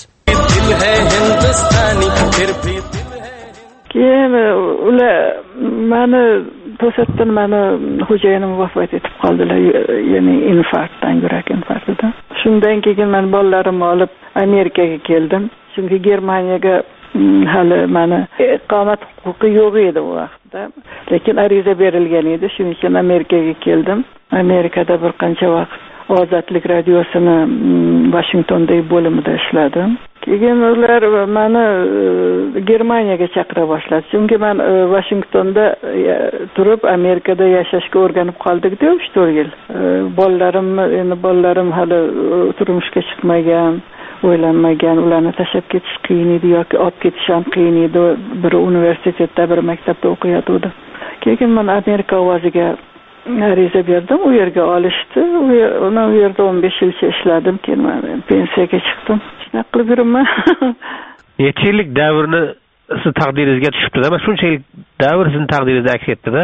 S8: Keyin ular meni to'satdan meni xo'jayinim vafot etib qoldilar, ya'ni infarktdan, yurak infarktidan. Shundan keyin men bolalarimni olib Amerikaga keldim. Chunki Germaniyaga hali meni iqomat huquqi yo'q edi u vaqtda. Lekin ariza berilgan edi, shuning uchun Amerikaga keldim. Amerikada bir qancha vaqt Ozodlik radiosini Washingtondagi bo'limida ishladim. Keyin ular meni Germaniyaga chaqira boshladi. Chunki men Washingtonda turib Amerikada yashashga o'rganib qoldik-da uch to'rt yil. Bolalarim, endi bolalarim hali turmushga chiqmagan, o'ylanmagan, ularni tashlab ketish qiyin edi yoki olib ketish ham qiyin edi. Biri universitetda, biri maktabda o'qiyotdi. Keyin men Amerika ovoziga ariza berdim, u yerga olishdi. U yerda o'n besh yilcha ishladim, keyin men pensiyaga chiqdim. Shunaqa qilib yuribman.
S1: Necha yillik davrni siz taqdiringizga tushibdi-da, mana shunchalik davr sizning taqdiringizda aks etdi-da.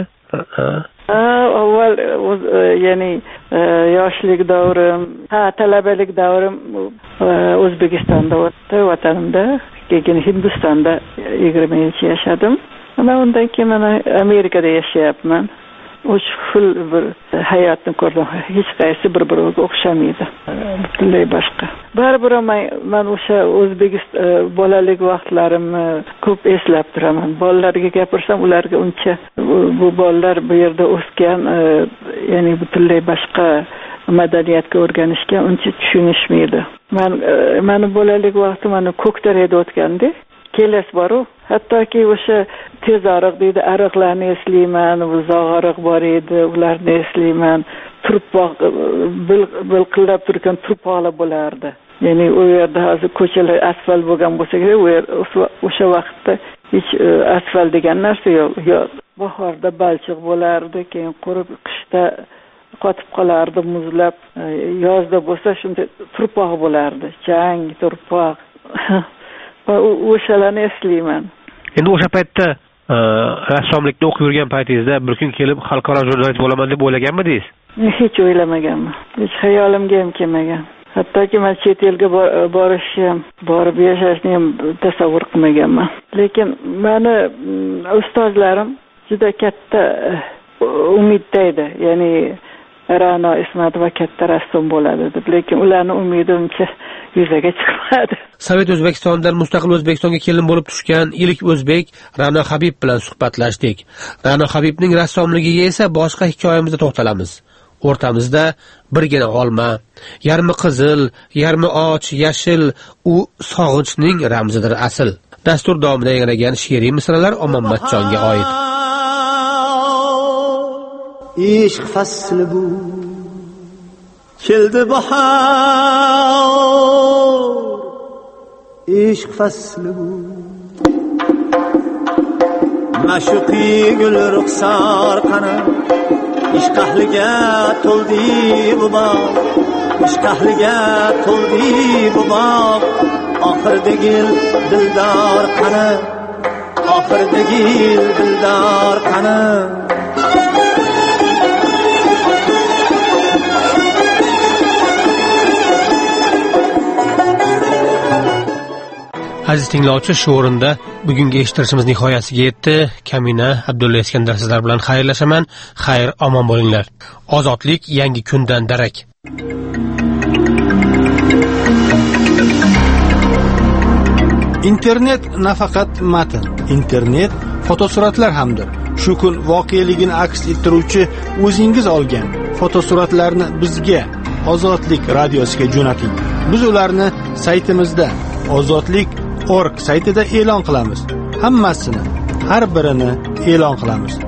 S8: Avval ya'ni yoshlik davrim, ha, talabalik davrim O'zbekistonda o'tdi, vatanimda. Keyin Hindistonda yigirma yilcha yashadim. Mana undan keyin men Amerikada yashayapman. Uch xil bir hayotni ko'rdim. Hech qaysi bir-biriga o'xshamaydi. Butunlay boshqa. Baribir men o'sha O'zbekiston bolalik vaqtlarimni ko'p eslab turaman. Bolalarga gapirsam, ularga uncha bu bolalar bu yerda o'sgan, ya'ni butunlay boshqa madaniyatga o'rganishga uncha tushunishmaydi. Men meni bolalik vaqtim mana Ko'kdaryoda o'tgandi. Kelas boru. Hattoki o'sha tezoriq deydi, ariqlarni eslayman, zog'oriq bor edi, ularni eslayman. Turpoq bilqillab turgan turpoqlar bo'lardi. Ya'ni u yerda hozir ko'chalar asfalt bo'lgan bo'lsa kerak, u yer o'sha vaqtda hech asfalt degan narsa yo'q. Yo'q. Bahorda balchiq bo'lardi, keyin qurib, qishda qotib qolardi, muzlab, yozda bo'lsa shunday turpoq bo'lardi, chang, turpoq. O'shalarni eslayman.
S1: Endi o'sha paytda rassomlikni o'qib yurgan paytingizda bir kun kelib xalqaro jurnalist bo'laman deb o'ylaganmidingiz?
S8: Hech o'ylamaganman. Hech xayolimga ham kelmagan. hattoki man chet elga borishni ham, borib yashashni ham tasavvur qilmaganman. Lekin meni ustozlarim juda katta umidda edi. Ya'ni Ra'no Ismatova katta rassom bo'ladi deb, lekin ularning umidi uncha yuzaga chiqmadi.
S1: Sovet O'zbekistondan mustaqil O'zbekistonga kelin bo'lib tushgan ilk o'zbek Ra'no Habib bilan suhbatlashdik. Ra'no Habibning rassomligiga esa boshqa hikoyamizda to'xtalamiz. O'rtamizda birgina olma, yarmi qizil, yarmi och, yashil, u sog'inchning ramzidir asl. Dastur davomida yangragan she'riy misralar Omonmatjonga oid.
S9: Ishq fasli bu keldi bahor, ishq fasli bu ma'shuqi gul ruxsar qani, ishq ahliga to'ldi bu bog', ishq ahliga to'ldi bu bog', oxirdagi dildor qani, oxirdagi dildor qani.
S1: Aziz tinglovchi, shu o'rinda bugungi eshittirishimiz nihoyasiga yetdi. Kamina Abdulla Iskandar sizlar bilan xayrlashaman. Xayr, omon bo'linglar. Ozodlik yangi kundan darak.
S22: Internet nafaqat matn, internet fotosuratlar hamdir. Shu kun voqeligini aks ettiruvchi o'zingiz olgan fotosuratlarni bizga Ozodlik radiosiga jo'nating. Biz ularni saytimizda ozodlik org saytida e'lon qilamiz. Hammasini, har birini e'lon qilamiz.